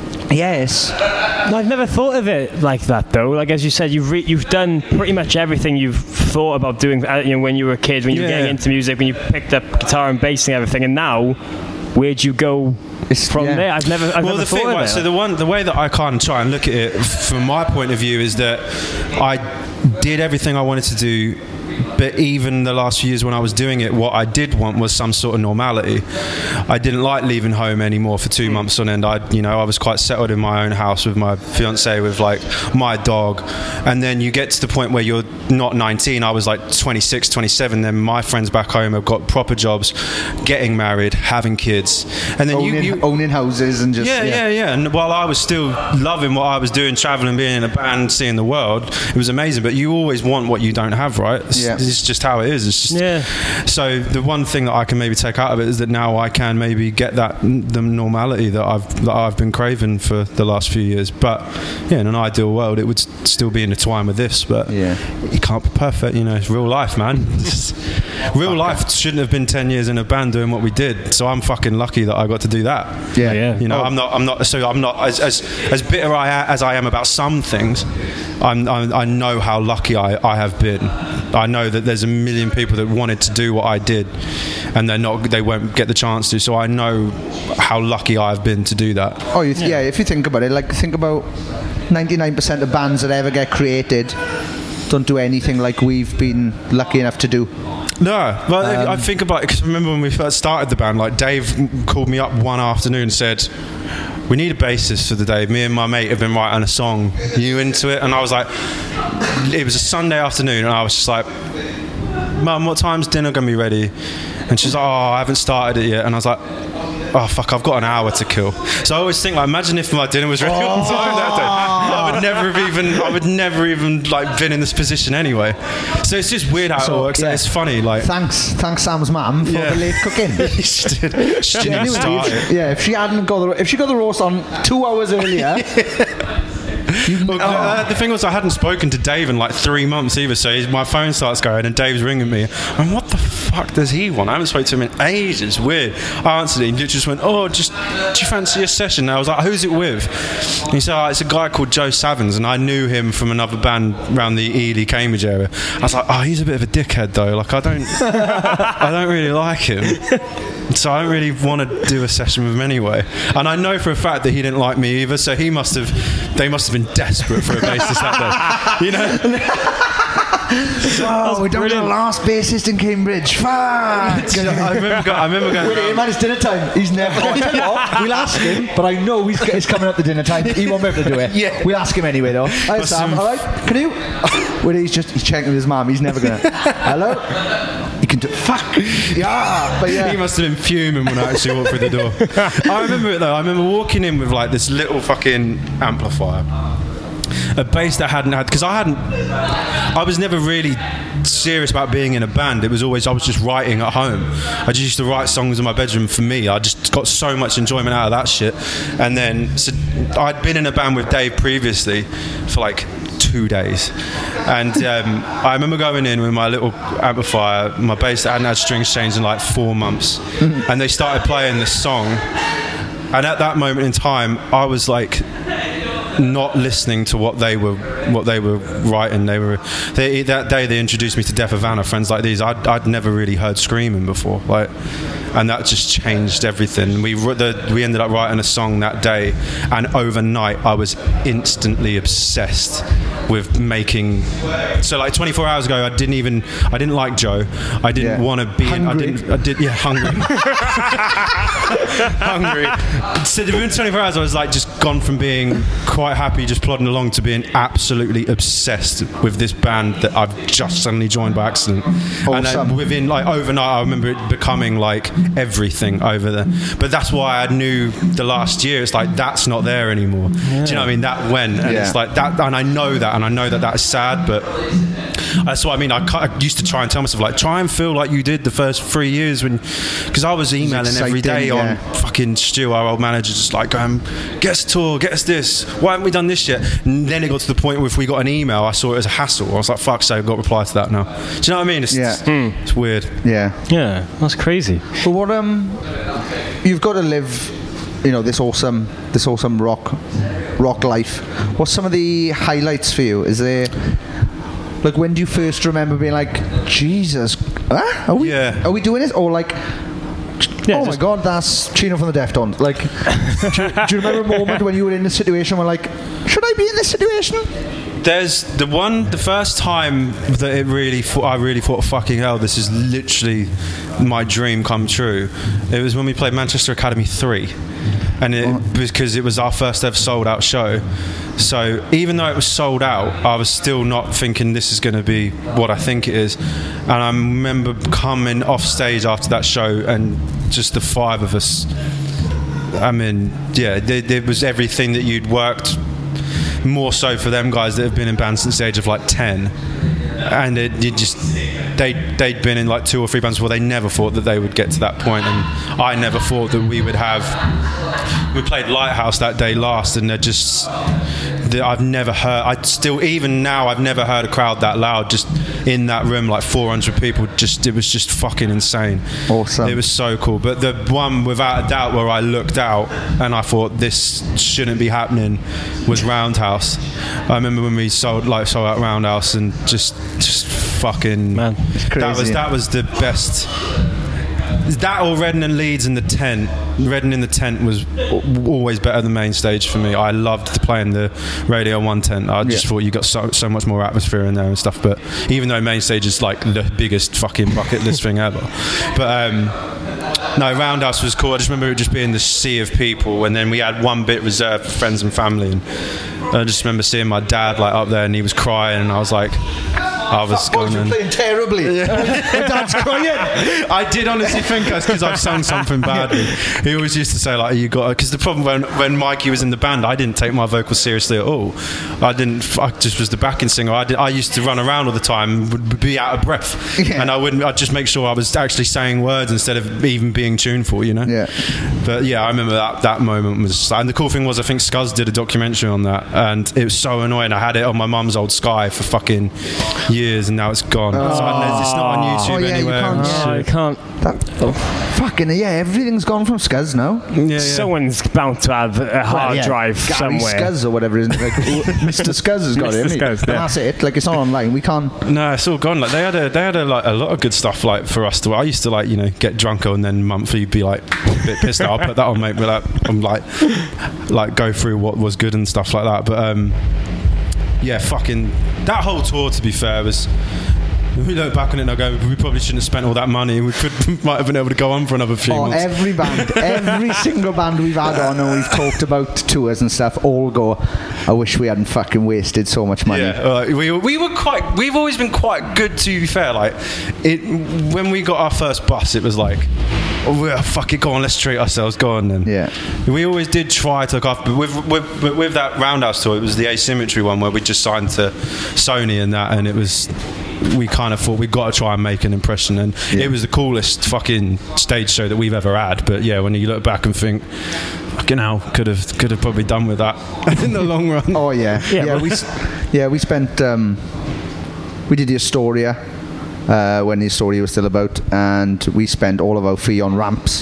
Yes. No, I've never thought of it like that though. Like as you said, you've done pretty much everything you've thought about doing. You know, when you were a kid, when you were getting into music, when you picked up guitar and bass and everything. And now, where'd you go from there? I've never thought of it. So the way that I kind of try and look at it from my point of view is that I did everything I wanted to do. But even the last few years when I was doing it, what I did want was some sort of normality. I didn't like leaving home anymore for 2 months on end. I was quite settled in my own house with my fiancée, with like my dog. And then you get to the point where you're not 19. I was like 26, 27. Then my friends back home have got proper jobs, getting married, having kids. And then you owning houses and just... Yeah. And while I was still loving what I was doing, traveling, being in a band, seeing the world, it was amazing. But you always want what you don't have, right? It's just how it is. It's just, So the one thing that I can maybe take out of it is that now I can maybe get the normality that I've been craving for the last few years. But in an ideal world, it would still be intertwined with this. But you can't be perfect. You know, it's real life, man. Real life shouldn't have been 10 years in a band doing what we did. So I'm fucking lucky that I got to do that. Yeah. You know, I'm not as bitter as I am about some things. I know how lucky I have been. I know that there's a million people that wanted to do what I did, and they won't get the chance to. So I know how lucky I've been to do that. Oh, if you think about it, like think about 99% of bands that ever get created don't do anything like we've been lucky enough to do. No, well, I think about it because I remember when we first started the band, like Dave called me up one afternoon and said, we need a bassist for the day. Me and my mate have been writing a song. Are you into it? And I was like, it was a Sunday afternoon, and I was just like, Mum, what time's dinner going to be ready? And she's like, I haven't started it yet. And I was like, oh fuck, I've got an hour to kill. So I always think, like, imagine if my dinner was ready on time that day. I would never even like been in this position anyway. So it's just weird how it works. It's funny, like, thanks Sam's mum for the late cooking. She didn't start it. If she got the roast on 2 hours earlier. The thing was, I hadn't spoken to Dave in like 3 months either, so my phone starts going and Dave's ringing me, and what the fuck does he want? I haven't spoken to him in ages. Weird. I answered it and he just went, do you fancy a session? And I was like, who's it with? And he said, it's a guy called Joe Savins, and I knew him from another band around the Ely, Cambridge area. I was like, he's a bit of a dickhead though, like I don't really like him. So I don't really want to do a session with him anyway. And I know for a fact that he didn't like me either, so they must have been desperate for a bassist that day. You know? Oh, we don't have the last bassist in Cambridge. Fuck! I remember going. Wait, man, it's dinner time. He's never. I tell you what, we'll ask him, but I know he's coming up to dinner time. He won't be able to do it. Yeah. We'll ask him anyway, though. Hi, Sam. All right, can you? Well, he's checking with his mum. He's never gonna. Hello. He can do. Fuck. Yeah, but yeah. He must have been fuming when I actually walked through the door. I remember it though. I remember walking in with like this little fucking amplifier. A bass that I hadn't had, because I was never really serious about being in a band. It was always, I was just writing at home. I just used to write songs in my bedroom for me. I just got so much enjoyment out of that shit. And then, so I'd been in a band with Dave previously for like 2 days, and I remember going in with my little amplifier, my bass that hadn't had strings changed in like 4 months, and they started playing this song, and at that moment in time I was like not listening to what they were writing. That day they introduced me to Death Havana, Friends Like These. I'd never really heard screaming before, like, and that just changed everything. We ended up writing a song that day, and overnight I was instantly obsessed with making. So like 24 hours ago, I didn't like Joe. I didn't want to be hungry. Hungry. So within 24 hours, I was like just gone from being quite happy, just plodding along, to being absolutely obsessed with this band that I've just suddenly joined by accident. Awesome. And then within like overnight, I remember it becoming like everything over there. But that's why I knew the last year, it's like that's not there anymore. Yeah. Do you know what I mean? That went, and it's like that, and I know that is sad, but that's what I mean. I used to try and tell myself, like, try and feel like you did the first 3 years, because I was emailing every day on fucking Stu, our old manager, just like going, get us a tour, get us this, why haven't we done this yet? And then it got to the point where if we got an email, I saw it as a hassle. I was like, fuck's sake, I've got to reply to that now. Do you know what I mean? It's weird. Yeah, that's crazy. But what you've got to live, you know, this awesome rock life. What's some of the highlights for you? Is there, like, when do you first remember being like, Jesus, are we doing this? Or like, oh my God, that's Chino from the Deftones. Like, do you remember a moment when you were in a situation where, like, should I be in this situation? There's the first time that I really thought, fucking hell, this is literally my dream come true. It was when we played Manchester Academy 3. And because it was our first ever sold out show. So even though it was sold out, I was still not thinking this is going to be what I think it is. And I remember coming off stage after that show, and just the 5 of us, I mean, it was everything that you'd worked, more so for them guys that have been in bands since the age of like 10. And they'd been in like 2 or 3 bands before. They never thought that they would get to that point, and I never thought that we would have. We played Lighthouse that day last, and I've never heard. Even now, I've never heard a crowd that loud. Just in that room, like 400 people. It was just fucking insane. Awesome. It was so cool. But the one, without a doubt, where I looked out and I thought this shouldn't be happening, was Roundhouse. I remember when we sold out Roundhouse, and just fucking, man, it's crazy. That was the best. That or Reading and Leeds in the tent. Reading in the tent was always better than main stage for me. I loved playing the Radio 1 tent. I just thought you got so much more atmosphere in there and stuff. But even though main stage is like the biggest fucking bucket list thing ever, but no, Roundhouse was cool. I just remember it just being the sea of people, and then we had one bit reserved for friends and family, and I just remember seeing my dad like up there, and he was crying, and I was like, playing terribly. My dad's crying. I did honestly think that's because I've sung something badly. He always used to say like, "You got," because the problem when Mikey was in the band, I didn't take my vocals seriously at all. I just was the backing singer. I used to run around all the time, would be out of breath, and I'd just make sure I was actually saying words instead of even being tuneful, you know. But I remember that moment was, and the cool thing was, I think Scuzz did a documentary on that, and it was so annoying. I had it on my mum's old Sky for fucking years, and now it's gone. So it's not on YouTube anywhere. You can't. Fucking everything's gone from Scuzz now. Yeah. Someone's bound to have a hard drive Gary somewhere. Scuzz or whatever, isn't it? Like, Mr. Scuzz has got it, hasn't he? Scuzz, yeah. That's it. Like, it's not online. We can't. No, it's all gone. Like they had a like a lot of good stuff like for us to. I used to like get drunker and then monthly be like a bit pissed out. I'll put that on, mate. But I'm like go through what was good and stuff like that. But fucking that whole tour, to be fair, was. We look back on it and I go, we probably shouldn't have spent all that money. We might have been able to go on for another few months. Every band, every single band we've had on and we've talked about tours and stuff, all go, I wish we hadn't fucking wasted so much money. Yeah, we've always been quite good, to be fair. Like, when we got our first bus, it was like, fuck it, go on, let's treat ourselves, go on then. Yeah. We always did try to look after, with that Roundhouse tour, it was the Asymmetry one where we just signed to Sony and that, and it was... We kind of thought we've got to try and make an impression, and it was the coolest fucking stage show that we've ever had. But yeah, when you look back and think, fucking hell, could have probably done with that in the long run. Oh yeah. We spent we did the Astoria when the Astoria was still about, and we spent all of our fee on ramps.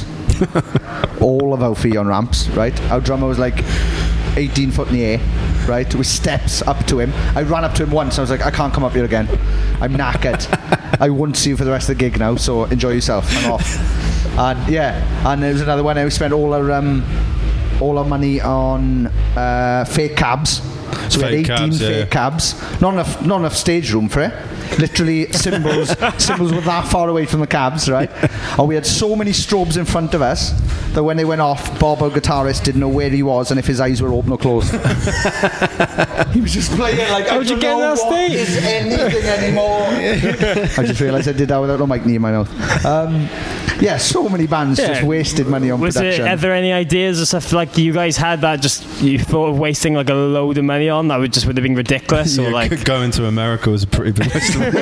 Right? Our drummer was like 18 foot in the air, right, with steps up to him. I ran up to him once. I was like, I can't come up here again. I'm knackered. I won't see you for the rest of the gig now, so enjoy yourself. I'm off. And there was another one. We spent all our money on fake cabs. So we had 18 fake cabs. Not enough stage room for it. Literally, cymbals were that far away from the cabs, right? And we had so many strobes in front of us that when they went off, Bob, our guitarist, didn't know where he was and if his eyes were open or closed. He was just playing like, how'd you get that stage? Is anything anymore? I just realised I did that without a mic near my mouth. So many bands just wasted money on production. Are there any ideas or stuff like you guys had that just you thought of wasting like a load of money on that would have been ridiculous? Or like going to America was a pretty big waste. They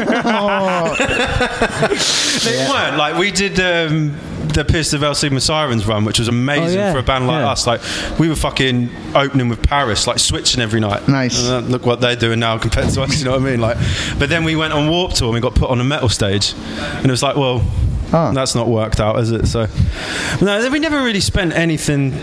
weren't. Like, we did the Pierce the Veil Sigma Sirens run, which was amazing for a band like us. Like, we were fucking opening with Paris, like switching every night. Nice. And look what they're doing now compared to us, you know what I mean? Like, but then we went on Warped Tour and we got put on a metal stage, and it was like, well, that's not worked out, is it? So, no, we never really spent anything.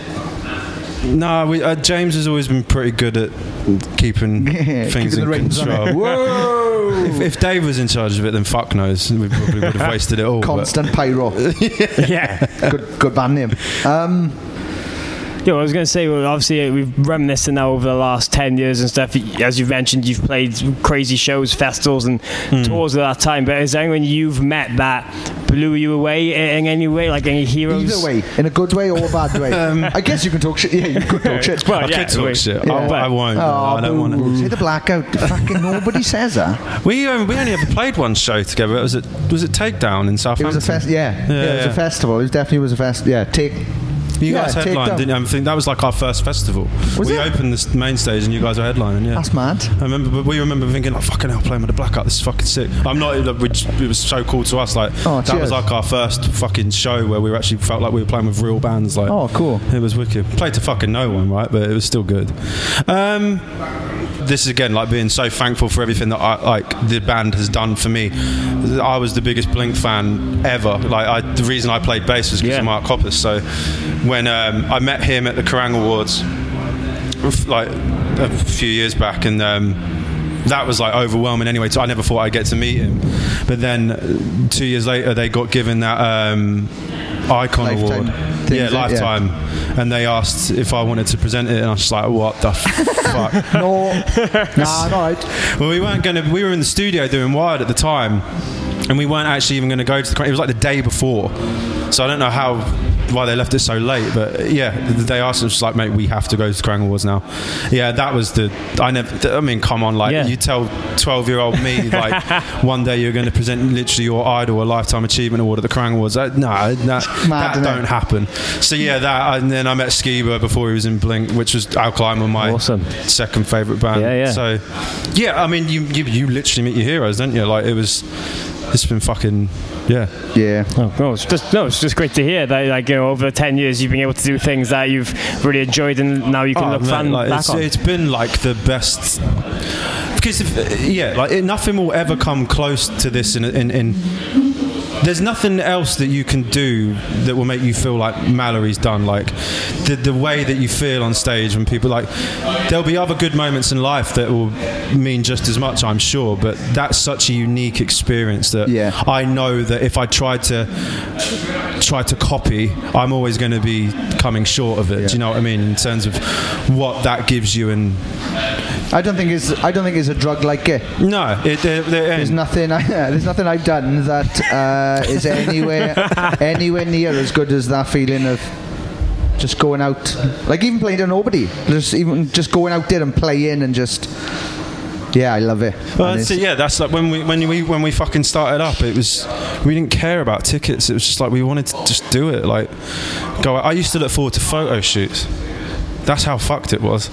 No, James has always been pretty good at keeping things in control. Whoa! If Dave was in charge of it, then fuck knows. We probably would have wasted it all. Constant Pyro. Yeah. Good band name. Yeah, I was going to say, well, obviously we've reminiscing now over the last 10 years and stuff. As you've mentioned, you've played crazy shows, festivals and tours at that time. But is there anyone you've met that blew you away in any way, like any heroes? Either way, in a good way or a bad way. I guess you can talk shit. Yeah, you could talk shit. Well, I could talk shit. Yeah. I won't. I don't want to. Say the blackout. Fucking nobody says that. We only ever played one show together. Was it Takedown in Southampton? It was a it was a festival. It definitely was a festival. Yeah, You guys headlined, didn't you? I think that was like our first festival. We opened the main stage and you guys were headlining, yeah. That's mad. We remember thinking, like, fucking hell, playing with the Blackout, this is fucking sick. It was so cool to us. Like, that was like our first fucking show where we actually felt like we were playing with real bands. Like, oh, cool. It was wicked. Played to fucking no one, right? But it was still good. This is again like being so thankful for everything that the band has done for me. I was the biggest Blink fan ever. Like, the reason I played bass was because of Mark Hoppus. So when I met him at the Kerrang Awards like a few years back, and that was like overwhelming anyway, so I never thought I'd get to meet him. But then 2 years later they got given that Icon Award, Lifetime, and they asked if I wanted to present it, and I was just like, what the fuck? Nah, not right. Well, we were in the studio doing Wired at the time, and we weren't actually even going to go to the, it was like the day before, so I don't know why they left it so late, but yeah, they asked us, like, mate, we have to go to the Kerrang Awards now. Yeah, that was come on, like, you tell 12-year-old me, like, one day you're going to present literally your idol a Lifetime Achievement Award at the Kerrang Awards. That don't happen. So yeah, that, and then I met Skiba before he was in Blink, which was Al Kleinman, my second favourite band. Yeah. So yeah, I mean, you literally meet your heroes, don't you? Like, it's been fucking yeah. Oh, no, it's just great to hear that, like, you know, over 10 years you've been able to do things that you've really enjoyed, and now you can look back on. It's been like the best because nothing will ever come close to this in there's nothing else that you can do that will make you feel like Mallory's done. Like the way that you feel on stage when people there'll be other good moments in life that will mean just as much, I'm sure, but that's such a unique experience that I know that if I try to copy, I'm always going to be coming short of it. Do you know what I mean, in terms of what that gives you? And I don't think it's a drug like it. No, there's nothing I've done that is anywhere near as good as that feeling of just going out, like even playing to nobody, just going out there and playing and just. Yeah, I love it. Well, that's like when we fucking started up. It was, we didn't care about tickets. It was just like we wanted to just do it. Like, go. I used to look forward to photo shoots. That's how fucked it was.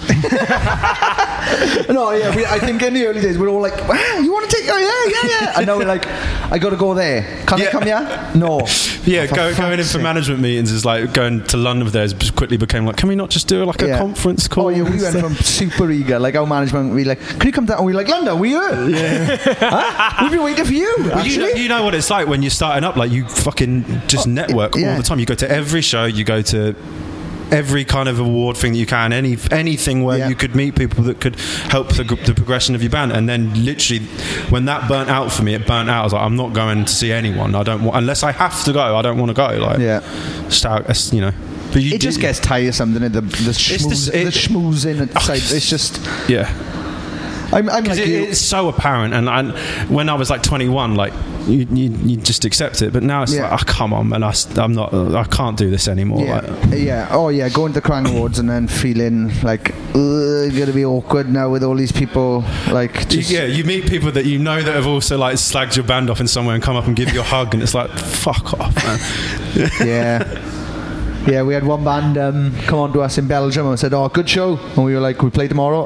No, yeah, I think in the early days we're all like, wow, you want to take? Oh, yeah. And now we're like, I got to go there. Can I come here? No. Yeah, going in for management meetings is like going to London with theirs quickly became like, can we not just do like a conference call? Oh yeah, we went from super eager, like our management, we like, can you come down? And we like, London, we here? Yeah. Huh? We've been waiting for you. Well, you know what it's like when you're starting up, like you fucking just network all the time. You go to every show, you go to every kind of award thing that you can, anything where you could meet people that could help the progression of your band. And then literally when that burnt out for me, it burnt out. I was like, I'm not going to see anyone. I don't want, unless I have to go, I don't want to go. Like, you know. But it just gets tiresome, doesn't it? The schmoozing outside. It's just I'm like it's so apparent, and when I was like 21, like you just accept it. But now it's like, oh, come on, man, I can't do this anymore. Going to Kerrang Awards and then feeling like it's gonna be awkward now with all these people. Like, you meet people that you know that have also like slagged your band off in somewhere and come up and give you a hug, and it's like, fuck off, man. Yeah, we had one band come on to us in Belgium and said, "Oh, good show," and we were like, "We play tomorrow."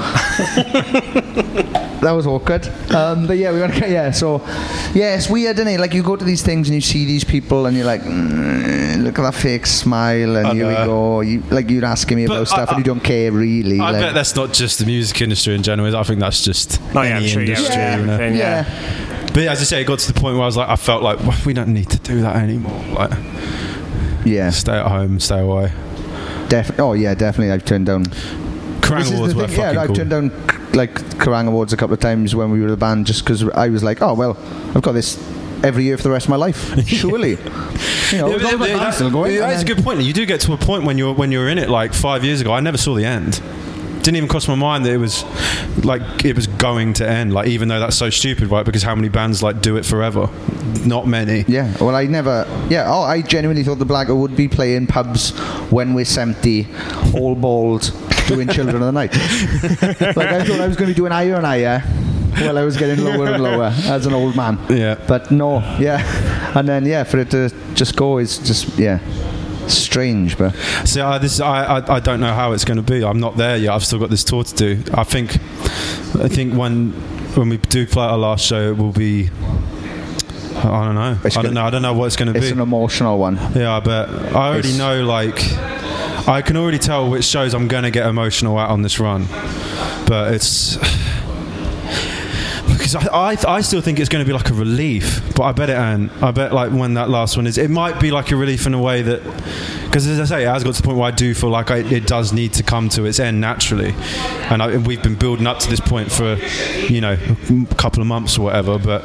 That was awkward. But yeah, we went. Yeah, so it's weird, isn't it? Like you go to these things and you see these people and you're like, look at that fake smile, and here we go. You're asking me about stuff and you don't care really. I bet that's not just the music industry in general. I think that's just any industry. But as I say, it got to the point where I was like, I felt like, well, we don't need to do that anymore. Like. Yeah, stay at home, stay away. Definitely. I've turned down Kerrang Awards. Were fucking I've turned down like Kerrang Awards a couple of times when we were a band, just because I was like, oh well, I've got this every year for the rest of my life. Surely, that's still going. That's a good point. You do get to a point when you're in it. Like 5 years ago, I never saw the end. Didn't even cross my mind that it was going to end. Like, even though that's so stupid, right? Because how many bands like do it forever? Not many. Yeah. Well, I never. Yeah. Oh, I genuinely thought the Blacker would be playing pubs when we're 70, all bald, doing Children of the Night. Like I thought I was going to be doing higher and higher. Well, I was getting lower and lower as an old man. Yeah. But no. Yeah. And then for it to just go is just strange. But see, I don't know how it's going to be. I'm not there yet. I've still got this tour to do. I think when we do play our last show, it will be, I don't know. I don't know what it's going to be. It's an emotional one. Yeah, but I already know. Like, I can already tell which shows I'm going to get emotional at on this run. But it's because I still think it's going to be like a relief, but I bet it ain't. I bet like when that last one is, it might be like a relief in a way that, because as I say, it has got to the point where I do feel like it does need to come to its end naturally, and we've been building up to this point for a couple of months or whatever, but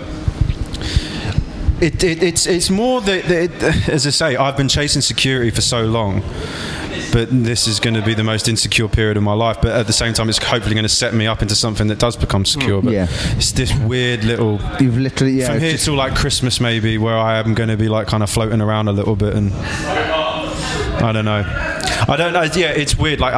it's more that as I say, I've been chasing security for so long. But this is going to be the most insecure period of my life. But at the same time, it's hopefully going to set me up into something that does become secure. But it's this weird little. You've literally from here till like Christmas maybe, where I am going to be like kind of floating around a little bit, and I don't know. Yeah, it's weird. Like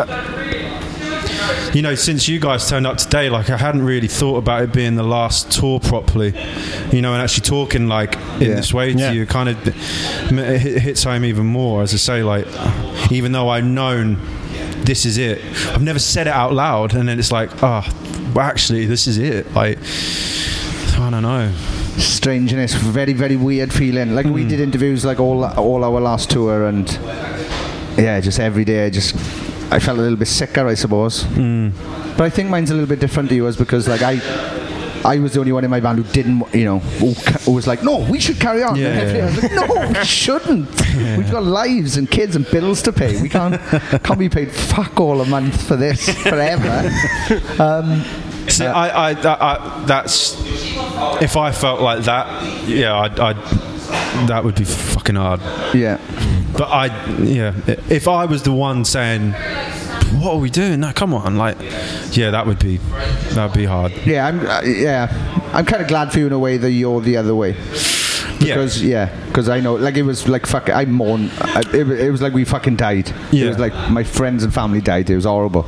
since you guys turned up today, like I hadn't really thought about it being the last tour properly, and actually talking like in this way to you kind of it hits home even more. As I say, like even though I've known this is it, I've never said it out loud, and then it's like, actually this is it. Like, I don't know. Strangeness, very, very weird feeling. Like we did interviews like all our last tour, and just every day I felt a little bit sicker, I suppose. But I think mine's a little bit different to yours because, like, I was the only one in my band who didn't, you know, who was like, no, we should carry on. I was like, no, we shouldn't. We've got lives and kids and bills to pay. We can't be paid fuck all a month for this forever. See, that's if I felt like that, that would be fucking hard. Yeah. But if I was the one saying, what are we doing? No, come on, like, that would be hard. Yeah, I'm kind of glad for you in a way that you're the other way. Because I know, like, it was like fuck. I mourn. It was like we fucking died. Yeah. It was like my friends and family died. It was horrible.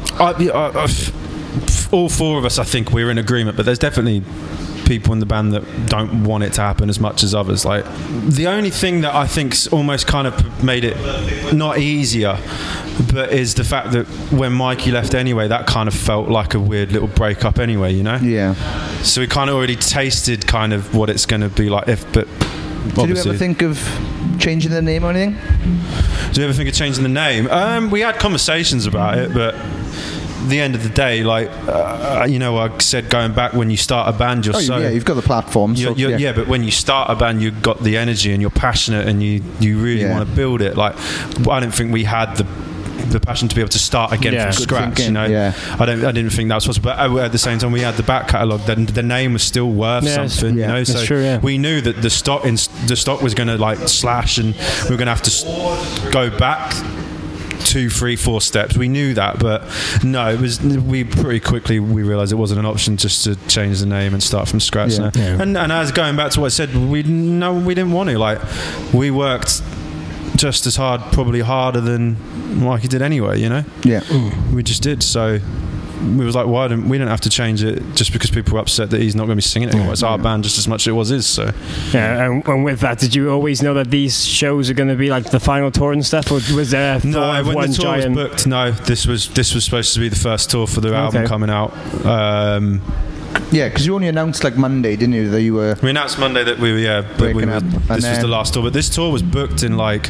All four of us, I think, we're in agreement. But there's definitely people in the band that don't want it to happen as much as others. Like, the only thing that I think's almost kind of made it not easier, but is the fact that when Mikey left anyway, that kind of felt like a weird little breakup anyway, you know? Yeah. So we kind of already tasted kind of what it's going to be like but did you ever think of changing the name or anything? Did you ever think of changing the name? We had conversations about it, but at the end of the day, like, you know, I said going back, when you start a band, you're you've got the platform. But when you start a band, you've got the energy and you're passionate and you really want to build it. Like, I don't think we had the passion to be able to start again from scratch. You know, I didn't think that was possible. But at the same time, we had the back catalogue. Then the name was still worth something. You know, so true, we knew that the stock was going to like slash, and we were going to have to go back 2, 3, 4 steps. We knew that, but no, it was. We pretty quickly realised it wasn't an option just to change the name and start from scratch. And as going back to what I said, we didn't want to. Like, we worked just as hard, probably harder than Mikey did anyway, you know? Yeah. We just did. So we was like, we didn't have to change it just because people were upset that he's not going to be singing it anymore. It's our band just as much as it was his. So and with that, did you always know that these shows are going to be like the final tour and stuff, or was there when the tour was booked? No, this was supposed to be the first tour for the album coming out. Yeah, because you only announced like Monday, didn't you? That you were. We announced Monday that we were breaking up. This was the last tour, but this tour was booked in like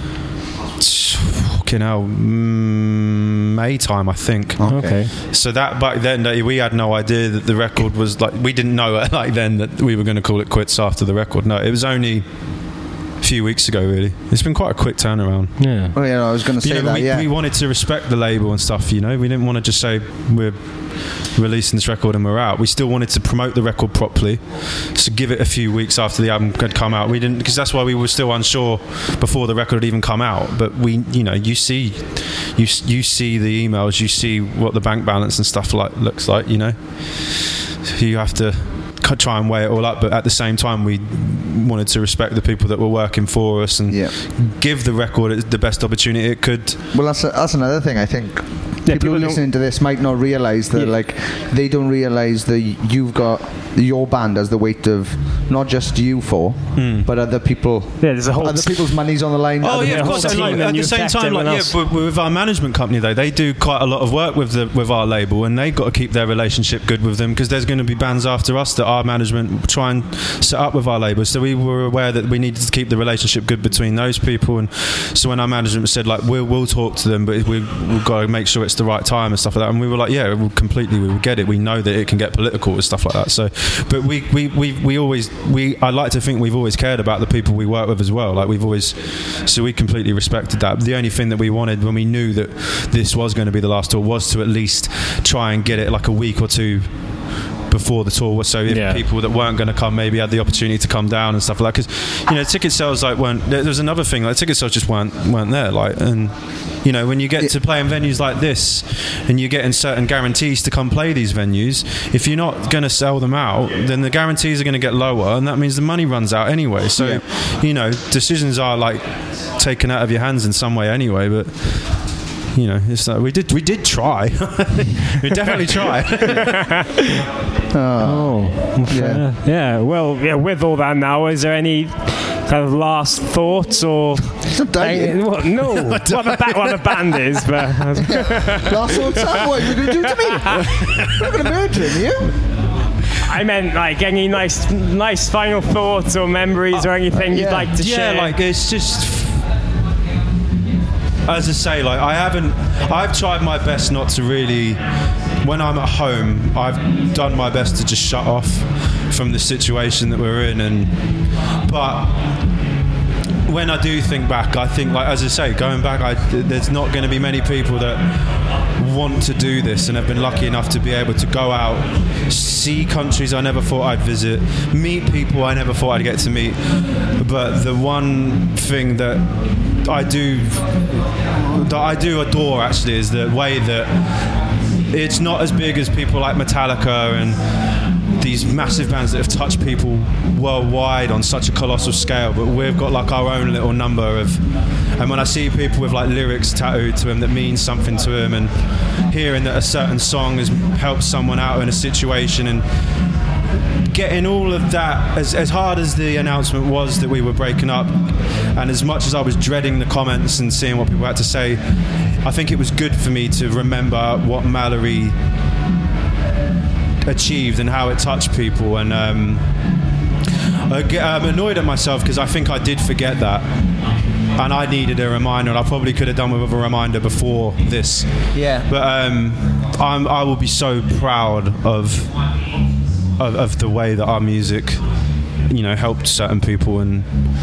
May time, I think. Okay. So that back then, we had no idea that the record was like. We didn't know like then that we were going to call it quits after the record. No, it was only a few weeks ago. Really, it's been quite a quick turnaround. Yeah. Well, I was going to say that. We wanted to respect the label and stuff. You know, we didn't want to just say we're releasing this record and we're out. We still wanted to promote the record properly, so give it a few weeks after the album had come out. We didn't, because that's why we were still unsure before the record had even come out. But we, you know, you see the emails, you see what the bank balance and stuff looks like. You know, so you have to try and weigh it all up, but at the same time we wanted to respect the people that were working for us and give the record the best opportunity it could. Well, that's another thing. I think people listening to this might not realise that, like, they don't realise that you've got your band as the weight of not just you four, but other people. Yeah, there's a whole other people's money's on the line. Oh yeah, of course. At the same time, with our management company though, they do quite a lot of work with our label, and they've got to keep their relationship good with them, because there's going to be bands after us that our management try and set up with our label. So we were aware that we needed to keep the relationship good between those people, and so when our management said like we'll talk to them, but we've got to make sure it's the right time and stuff like that, and we were like, we will get it. We know that it can get political and stuff like that. So, but I like to think we've always cared about the people we work with as well. Like so we completely respected that. The only thing that we wanted when we knew that this was going to be the last tour was to at least try and get it like a week or two before the tour, so if people that weren't going to come maybe had the opportunity to come down and stuff like that, because you know ticket sales weren't there. There's another thing, like ticket sales just weren't there, like, and you know when you get to play in venues like this and you're getting certain guarantees to come play these venues, if you're not going to sell them out, then the guarantees are going to get lower, and that means the money runs out anyway. So you know decisions are like taken out of your hands in some way anyway, but you know, it's like we did try. We definitely tried. Well, with all that now, is there any kind of last thoughts or? It's not dying. No. what the band is, but last thoughts. What are you going to do to me? I'm not going to murder you. I meant like any nice final thoughts or memories or anything you'd like to share. Yeah, like it's just. as I say, like I've tried my best not to really, when I'm at home, I've done my best to just shut off from the situation that we're in, but when I do think back, I think, like, as I say, going back, there's not going to be many people that want to do this and have been lucky enough to be able to go out, see countries I never thought I'd visit, meet people I never thought I'd get to meet. But the one thing that I do adore, actually, is the way that it's not as big as people like Metallica and these massive bands that have touched people worldwide on such a colossal scale, but we've got like our own little number of, and when I see people with like lyrics tattooed to them that mean something to them, and hearing that a certain song has helped someone out in a situation, and getting all of that, as hard as the announcement was that we were breaking up, and as much as I was dreading the comments and seeing what people had to say, I think it was good for me to remember what Mallory achieved and how it touched people. And I'm annoyed at myself because I think I did forget that, and I needed a reminder, and I probably could have done with a reminder before this. Yeah. But I will be so proud of the way that our music, you know, helped certain people, and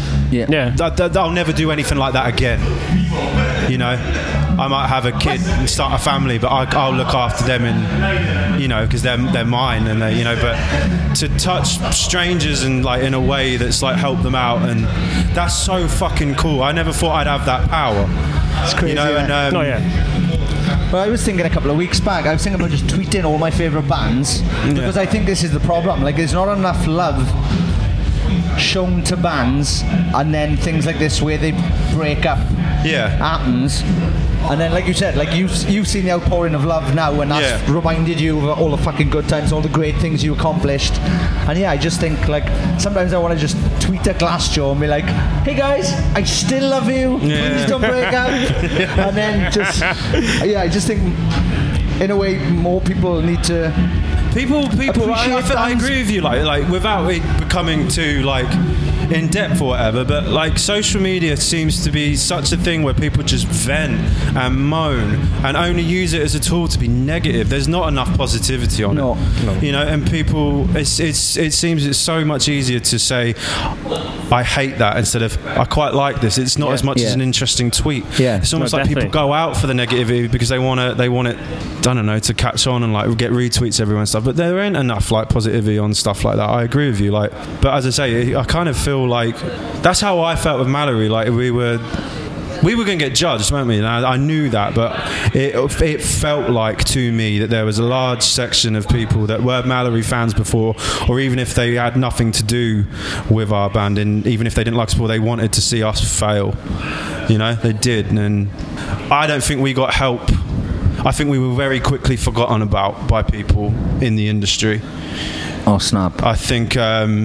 I'll never do anything like that again. You know, I might have a kid and start a family, but I'll look after them, and you know, because they're mine, and they, you know. But to touch strangers and like in a way that's like help them out, and that's so fucking cool. I never thought I'd have that power. It's crazy. You know, and well, I was thinking a couple of weeks back, I was thinking about just tweeting all my favourite bands, because I think this is the problem. Like, there's not enough love shown to bands, and then things like this where they break up happens, and then, like you said, like you've seen the outpouring of love now, and that's reminded you of all the fucking good times, all the great things you accomplished. And I just think, like, sometimes I want to just tweet at Glassjaw and be like, hey guys, I still love you, please don't break up. And then just I just think in a way more people need to People. I agree with you. Like without it becoming too like in depth or whatever, but like social media seems to be such a thing where people just vent and moan and only use it as a tool to be negative. There's not enough positivity on it. You know, and people, it seems it's so much easier to say I hate that instead of I quite like this. It's not as much as an interesting tweet. It's almost like people go out for the negativity because they want it, I don't know, to catch on and like get retweets everywhere and stuff. But there ain't enough like positivity on stuff like that. I agree with you. Like, but as I say, I kind of feel like that's how I felt with Mallory. Like we were going to get judged, weren't we? And I knew that, but it felt like to me that there was a large section of people that were Mallory fans before, or even if they had nothing to do with our band, and even if they didn't like us before, they wanted to see us fail. You know, they did. And I don't think we got help. I think we were very quickly forgotten about by people in the industry. Oh, snap. I think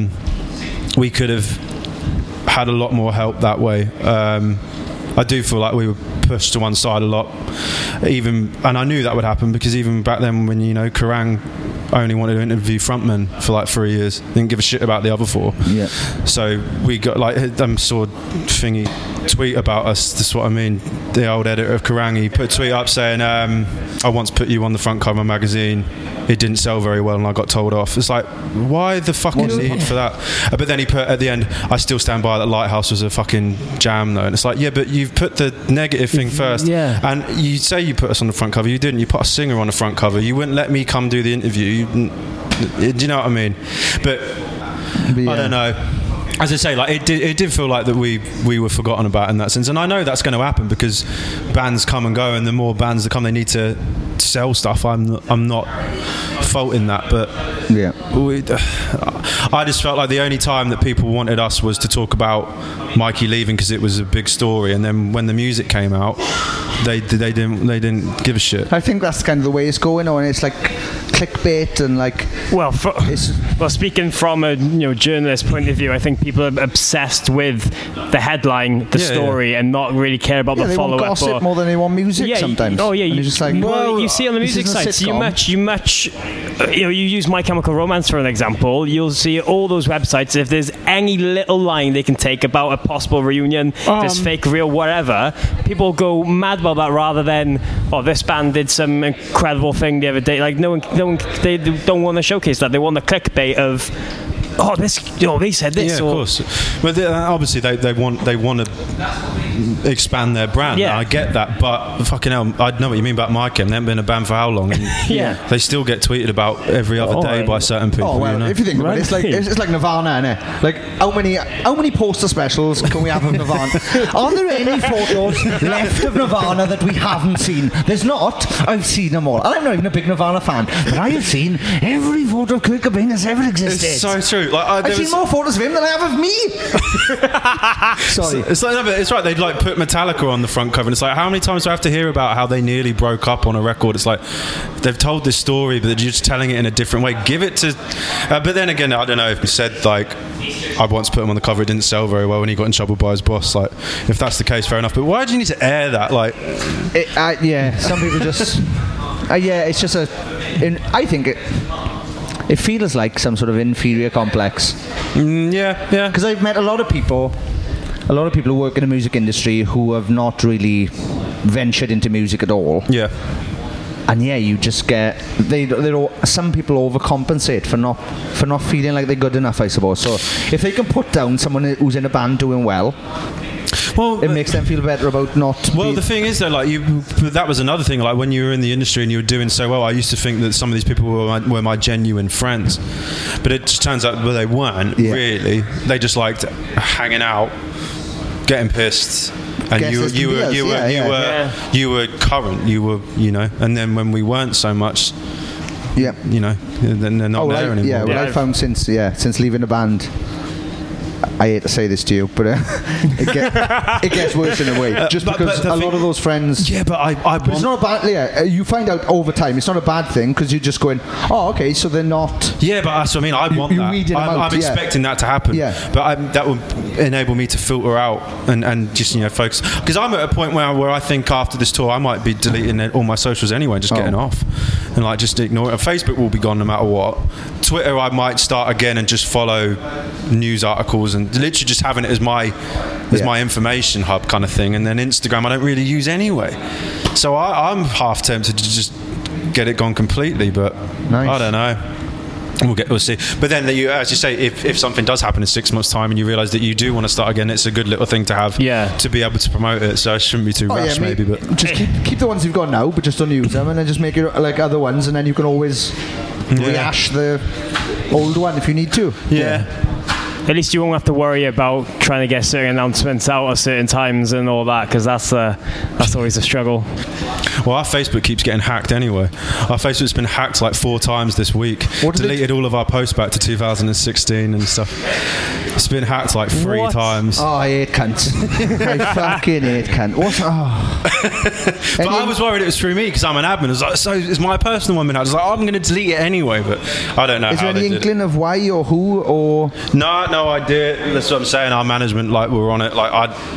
we could have had a lot more help that way. I do feel like we were pushed to one side a lot, and I knew that would happen because even back then when, you know, Kerrang only wanted to interview frontmen for like 3 years, didn't give a shit about the other four. So we got like saw Thingy tweet about us. That's what I mean. The old editor of Kerrang, he put a tweet up saying, I once put you on the front cover of a magazine, it didn't sell very well and I got told off. It's like, why the fucking need for that? But then he put at the end, I still stand by that Lighthouse was a fucking jam though. And it's like, yeah, but you've put the negative thing first, and you say you put us on the front cover, you didn't. You put a singer on the front cover. You wouldn't let me come do the interview. Do you know what I mean? But I don't know. As I say, like it did feel like that we were forgotten about in that sense, and I know that's going to happen because bands come and go, and the more bands that come, they need to sell stuff. I'm not faulting that, but I just felt like the only time that people wanted us was to talk about Mikey leaving because it was a big story, and then when the music came out, they didn't give a shit. I think that's kind of the way it's going on. It's like clickbait and like. Well, speaking from a journalist point of view, I think people are obsessed with the headline, the story, and not really care about the follow-up. They want gossip more than they want music sometimes. Oh yeah, you're just like, you see on the music sites, you use My Chemical Romance for an example. You'll see all those websites. If there's any little line they can take about a possible reunion, this fake, real, whatever, people go mad about that rather than, this band did some incredible thing the other day. Like they don't want to showcase that. They want the clickbait of, they said this. Yeah, of course. But obviously they want to expand their brand. Yeah. I get that, but fucking hell, I know what you mean about My Chem. They haven't been a band for how long? And they still get tweeted about every other day by certain people. Oh well, if you think about it, it's like Nirvana, innit? Like how many poster specials can we have of Nirvana? Are there any photos left of Nirvana that we haven't seen? There's not. I've seen them all, and I'm not even a big Nirvana fan, but I have seen every photo of Kurt Cobain that's ever existed. It's so true. Like, I've seen more photos of him than I have of me. Sorry. It's right. They'd like put Metallica on the front cover, and it's like, how many times do I have to hear about how they nearly broke up on a record? It's like they've told this story, but you're just telling it in a different way. Give it to. But then again, I don't know if you said like I once put him on the cover, it didn't sell very well, and he got in trouble by his boss. Like, if that's the case, fair enough. But why do you need to air that? Like, some people just. It's just I think it feels like some sort of inferior complex. Yeah. Because I've met a lot of people who work in the music industry who have not really ventured into music at all. Yeah. And you just get some people overcompensate for not feeling like they're good enough, I suppose. So if they can put down someone who's in a band doing well, it makes them feel better about not. Well, the thing is, though, like that was another thing. Like when you were in the industry and you were doing so well, I used to think that some of these people were my genuine friends, but it just turns out they weren't really. They just liked hanging out, getting pissed. And you were current, and then when we weren't so much, then they're not there anymore. Yeah, well, I found since leaving the band, I hate to say this to you, but it gets worse in a way. Just because a lot of those friends. Yeah, but but it's not a bad. Yeah, you find out over time it's not a bad thing because you're just going, okay, so they're not. Yeah, but that's what I mean. I want that. I'm expecting that to happen. Yeah. But that will enable me to filter out and just focus. Because I'm at a point where I think after this tour I might be deleting all my socials anyway, and just getting off, and like just ignore it. Facebook will be gone no matter what. Twitter I might start again and just follow news articles and literally just having it as my information hub kind of thing. And then Instagram I don't really use anyway, so I'm half tempted to just get it gone completely, but nice. I don't know. We'll see. But then, as you say, if something does happen in 6 months' time and you realise that you do want to start again, it's a good little thing to have to be able to promote it. So it shouldn't be too rash, maybe. But just keep the ones you've got now, but just don't use them, and then just make it like other ones, and then you can always rehash the old one if you need to. Yeah. At least you won't have to worry about trying to get certain announcements out at certain times and all that, because that's always a struggle. Well, our Facebook keeps getting hacked anyway. Our Facebook's been hacked like 4 times this week. Deleted all of our posts back to 2016 and stuff. It's been hacked like 3 times. Oh, I hate cunts. I fucking hate cunts. But I was worried it was through me because I'm an admin. I was like, so it's my personal one. I was like, I'm going to delete it anyway, but I don't know. Is there any inkling of why or who or? No idea. That's what I'm saying. Our management, like, we're on it. Like,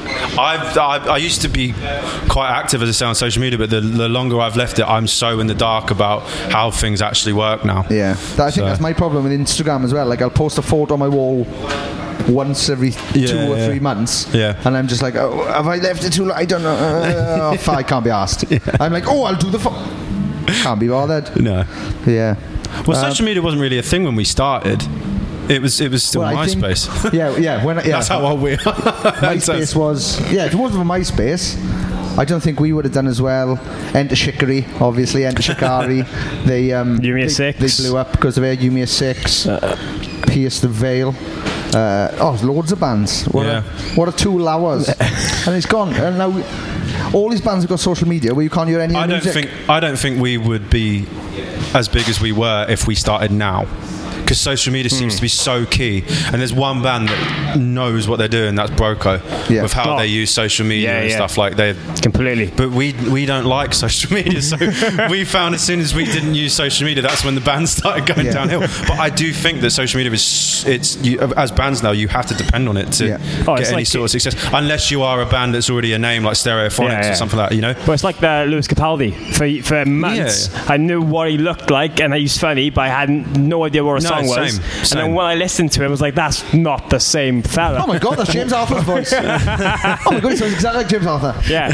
I used to be quite active, as I say, on social media, but the longer I've left it, I'm so in the dark about how things actually work now. Yeah, I think that's my problem with Instagram as well. Like, I'll post a photo on my wall once every 2 or 3 months, and I'm just like, oh, have I left it too long? I don't know. I can't be asked. I'm like, I'll do the can't be bothered. No. Yeah. Well, social media wasn't really a thing when we started. It was still MySpace. That's how old we are. MySpace was. Yeah, if it wasn't for MySpace, I don't think we would have done as well. Enter Shikari, obviously. Enter Shikari. Yumi 6. They blew up because of it. Yumi 6. Pierce the Veil. Loads of bands. What a 2 hours. And it's gone. And now all these bands have got social media where you can't hear any music. I don't think we would be as big as we were if we started now. because social media seems to be so key. And there's one band that knows what they're doing, that's Broco, with how they use social media and stuff like they completely. But we don't like social media, so we found as soon as we didn't use social media, that's when the band started going downhill. But I do think that social media as bands now, you have to depend on it to get any sort of success, unless you are a band that's already a name like Stereophonics or something like that, you know. Well, it's like Lewis Capaldi. For months, I knew what he looked like, and he was funny, but I had no idea what a song was. Same. And then when I listened to him, I was like, that's not the same fella. Oh my god, that's James Arthur's voice. Oh my god, he sounds exactly like James Arthur. Yeah.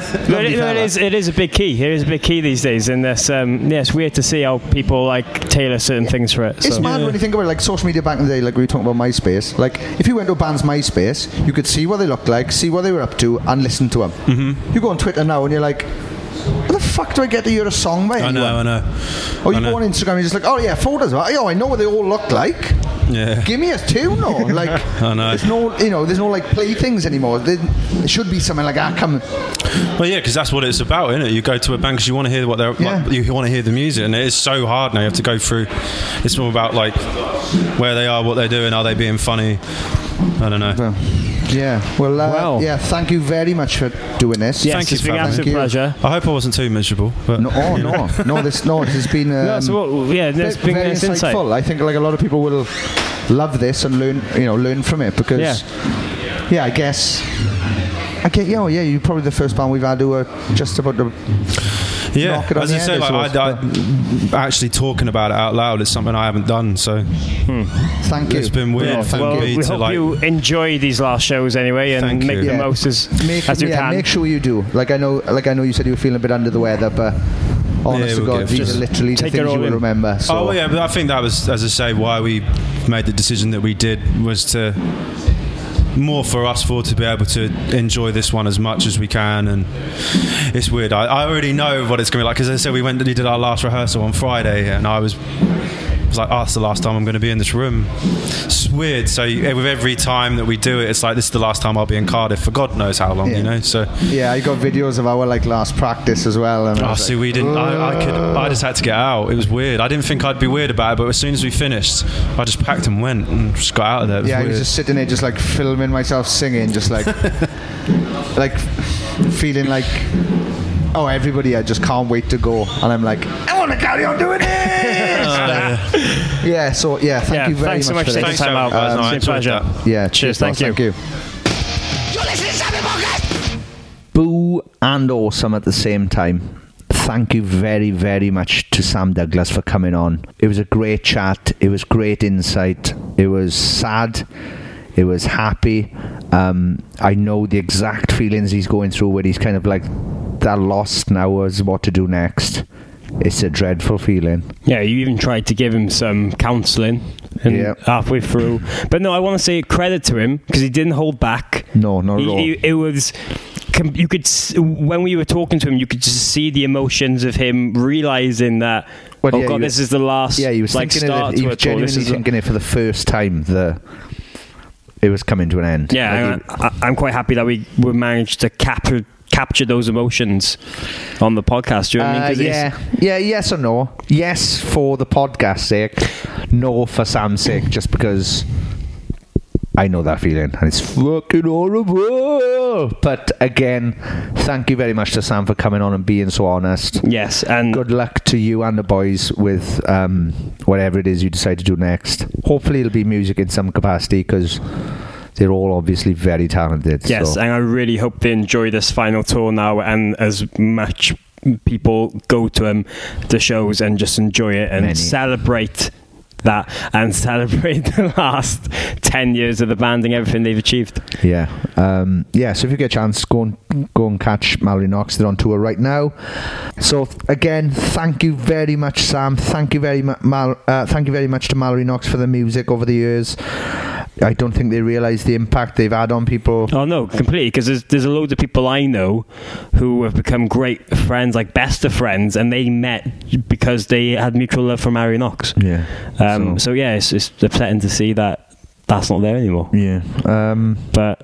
It is a big key. It is a big key these days, and it's weird to see how people like tailor certain things for it. It's mad when you think about it, like social media back in the day, like we were talking about MySpace. Like if you went to a band's MySpace, you could see what they looked like, see what they were up to, and listen to them. You go on Twitter now and you're like, what the fuck do I get to hear a song by anyone? I know. Or you go on Instagram and you're just like, oh yeah, photos. Oh, I know what they all look like. Yeah. Give me a tune, or like. I know. There's no like play things anymore. There should be something like come. Well, yeah, because that's what it's about, isn't it? You go to a band because you want to hear you want to hear the music, and it is so hard now. You have to go through. It's more about like where they are, what they're doing, are they being funny? I don't know. Well, thank you very much for doing this. Yes, thank you, it's been an absolute pleasure. I hope I wasn't too miserable. But no, this has been there's been very nice insight. insightful. I think like a lot of people will love this and learn from it, because I guess you're probably the first band we've had who are just about to knock it on as the you say, like I actually talking about it out loud is something I haven't done, so thank you. It's been weird we hope you enjoy these last shows anyway, and make the most as you can. Make sure you do. Like I know you said you were feeling a bit under the weather, but honest to God, these are literally the things you will remember. So. Oh yeah, but I think that was, as I say, why we made the decision that we did, was to more for us four to be able to enjoy this one as much as we can. And it's weird, I already know what it's going to be like, because as I said, we did our last rehearsal on Friday, and I was like, that's the last time I'm going to be in this room. It's weird. So with every time that we do it, it's like, this is the last time I'll be in Cardiff for God knows how long, you know. So I got videos of our like last practice as well, and we didn't. I just had to get out. It was weird. I didn't think I'd be weird about it, but as soon as we finished, I just packed and went and just got out of there. It was I was just sitting there, just like filming myself singing, just like like feeling like, oh, everybody, I just can't wait to go, and I'm like, I want to carry on doing this. Thank you very much for taking time out. It's been a pleasure. Cheers. Thank you. You're listening to Sam Podcast. Boo and awesome at the same time. Thank you very, very much to Sam Douglas for coming on. It was a great chat. It was great insight. It was sad. It was happy. I know the exact feelings he's going through, where he's kind of like that lost now as what to do next. It's a dreadful feeling. Yeah, you even tried to give him some counselling halfway through. But no, I want to say credit to him, because he didn't hold back. No, not at all. It was... You could, when we were talking to him, you could just see the emotions of him realising that, this is the last. Yeah, he was thinking it. He was genuinely thinking it for the first time. It was coming to an end. Yeah, I'm quite happy that we managed to capture those emotions on the podcast. Do you know what I mean? Yes or no. Yes for the podcast's sake. No for Sam's sake, just because I know that feeling, and it's fucking horrible. But again, thank you very much to Sam for coming on and being so honest. Yes, and good luck to you and the boys with whatever it is you decide to do next. Hopefully it'll be music in some capacity, because they're all obviously very talented. Yes, and I really hope they enjoy this final tour now, and as much people go to the shows and just enjoy it and celebrate that, and celebrate the last 10 years of the band and everything they've achieved. So if you get a chance, go and catch Mallory Knox. They're on tour right now. So again, thank you very much, Sam. Thank you very much to Mallory Knox for the music over the years. I don't think they realise the impact they've had on people. Oh no, completely, because there's a load of people I know who have become great friends, like best of friends, and they met because they had mutual love for Mallory Knox. It's upsetting to see that that's not there anymore. But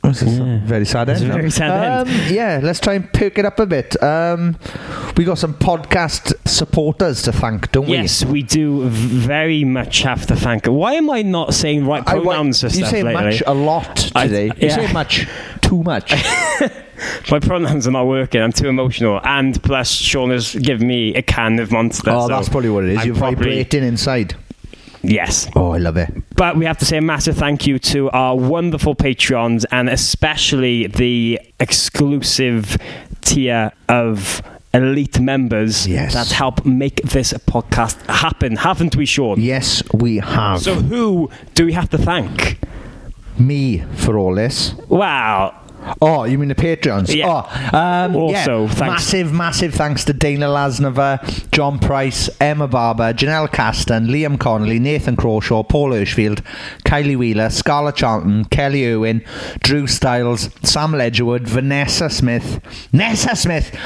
Very sad end. Very sad end. Yeah, let's try and perk it up a bit. We got some podcast supporters to thank, don't we? Yes, we do very much have to thank. Why am I not saying right pronouns for you stuff say lately? much a lot today. You say much too much. My pronouns are not working. I'm too emotional. And plus, Sean has given me a can of Monster. Oh, so that's probably what it is. You're vibrating inside. Yes. Oh, I love it. But we have to say a massive thank you to our wonderful Patreons, and especially the exclusive tier of elite members that help make this podcast happen. Haven't we, Sean? Yes, we have. So who do we have to thank? Me for all this. Wow. Oh, you mean the Patreons? Yeah. Also, thanks. Massive thanks to Dana Lasnova, John Price, Emma Barber, Janelle Caston, Liam Connolly, Nathan Crawshaw, Paul Hirschfield, Kylie Wheeler, Scarlett Charlton, Kelly Irwin, Drew Stiles, Sam Ledgerwood, Vanessa Smith, Nessa Smith,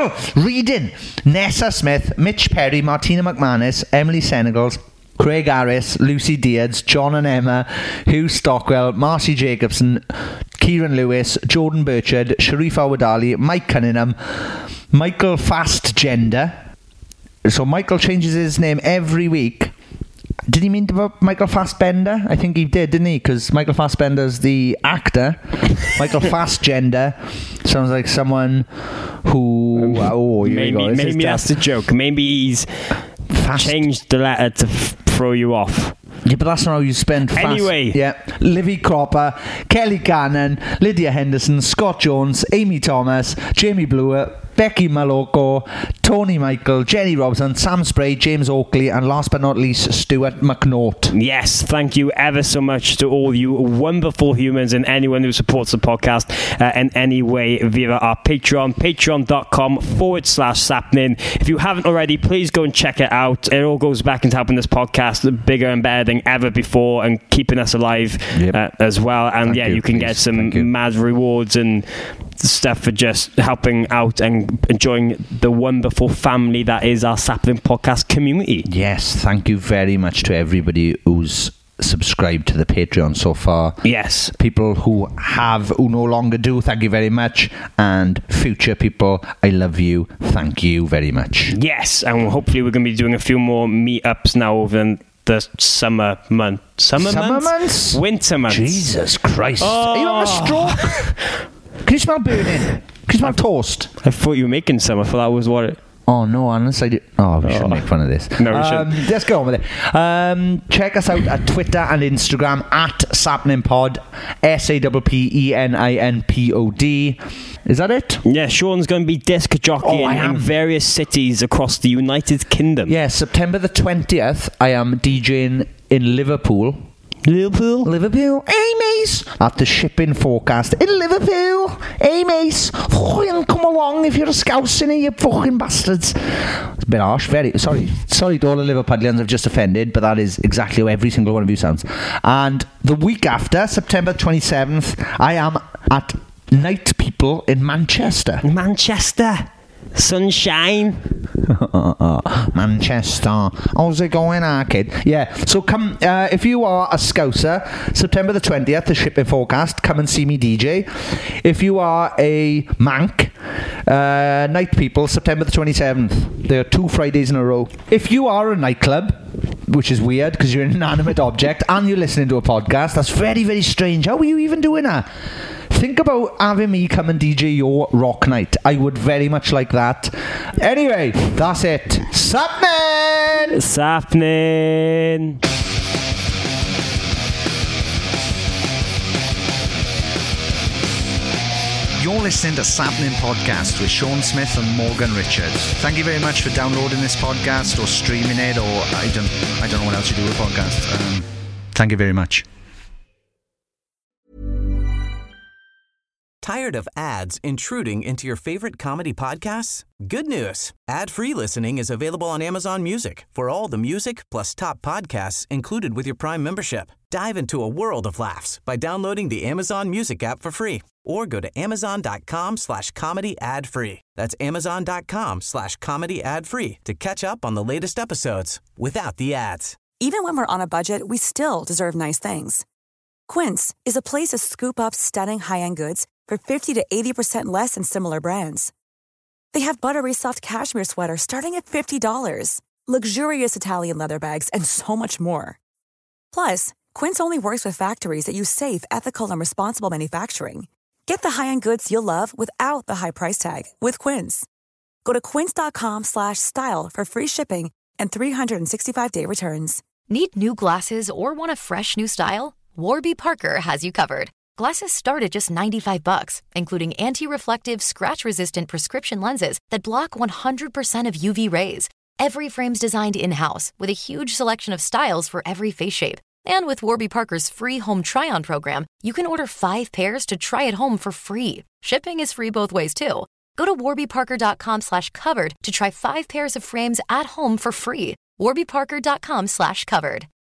Nessa Smith, Mitch Perry, Martina McManus, Emily Senegals, Craig Harris, Lucy Diaz, John and Emma, Hugh Stockwell, Marcy Jacobson, Kieran Lewis, Jordan Burchard, Sharif Awadali, Mike Cunningham, Michael Fastgender. So Michael changes his name every week. Did he mean Michael Fassbender? I think he did, didn't he? Because Michael Fassbender's the actor. Michael Fastgender sounds like someone who... maybe that's the joke. Maybe he's changed the letter to throw you off. Yeah, but that's not how you spend fast. Anyway. Yeah. Livy Cropper, Kelly Cannon, Lydia Henderson, Scott Jones, Amy Thomas, Jamie Bluer, Becky Maloko, Tony Michael, Jenny Robson, Sam Spray, James Oakley, and last but not least, Stuart McNaught. Yes, thank you ever so much to all you wonderful humans and anyone who supports the podcast in any way via our Patreon, patreon.com/sapnin. If you haven't already, please go and check it out. It all goes back into helping this podcast bigger and better than ever before and keeping us alive as well. And you can get some mad rewards and stuff for just helping out and enjoying the wonderful family that is our Sapling podcast community. Yes, thank you very much to everybody who's subscribed to the Patreon so far. Yes. People who no longer do, thank you very much. And future people, I love you. Thank you very much. Yes, and hopefully we're going to be doing a few more meetups now over the summer months? Winter months. Jesus Christ. Are you having a stroke? Can you smell burning? Can you smell toast? I thought you were making some. I thought that was what it... Oh, no, unless I do... Oh, we shouldn't make fun of this. No, we shouldn't. Let's go on with it. Check us out at Twitter and Instagram at SapninPod, SAPPENINPOD. Is that it? Yeah, Sean's going to be disc jockeying in various cities across the United Kingdom. Yeah, September the 20th, I am DJing in Liverpool. Liverpool. Hey, mates. At the shipping forecast in Liverpool. Hey, mates. Fucking come along if you're a Scouser, you fucking bastards. It's a bit harsh. Sorry to all the Liverpudlians I've just offended, but that is exactly how every single one of you sounds. And the week after, September 27th, I am at Night People in Manchester. Sunshine. Manchester. How's it going, kid? Yeah, so come, if you are a Scouser, September the 20th, the shipping forecast, come and see me DJ. If you are a Manc, Night People, September the 27th. There are 2 Fridays in a row. If you are a nightclub, which is weird because you're an inanimate object and you're listening to a podcast, that's very, very strange. How are you even doing that? Think about having me come and DJ your rock night. I would very much like that. Anyway, that's it. Sapnin! You're listening to Sapnin Podcast with Sean Smith and Morgan Richards. Thank you very much for downloading this podcast or streaming it, or I don't know what else you do with podcasts. Thank you very much. Tired of ads intruding into your favorite comedy podcasts? Good news. Ad-free listening is available on Amazon Music for all the music plus top podcasts included with your Prime membership. Dive into a world of laughs by downloading the Amazon Music app for free or go to amazon.com/comedy ad-free. That's amazon.com/comedy ad-free to catch up on the latest episodes without the ads. Even when we're on a budget, we still deserve nice things. Quince is a place to scoop up stunning high-end goods for 50 to 80% less than similar brands. They have buttery soft cashmere sweaters starting at $50, luxurious Italian leather bags, and so much more. Plus, Quince only works with factories that use safe, ethical, and responsible manufacturing. Get the high-end goods you'll love without the high price tag with Quince. Go to quince.com/style for free shipping and 365-day returns. Need new glasses or want a fresh new style? Warby Parker has you covered. Glasses start at just $95, including anti-reflective, scratch-resistant prescription lenses that block 100% of UV rays. Every frame's designed in-house with a huge selection of styles for every face shape. And with Warby Parker's free home try-on program, you can order 5 pairs to try at home for free. Shipping is free both ways, too. Go to warbyparker.com/covered to try 5 pairs of frames at home for free. warbyparker.com/covered.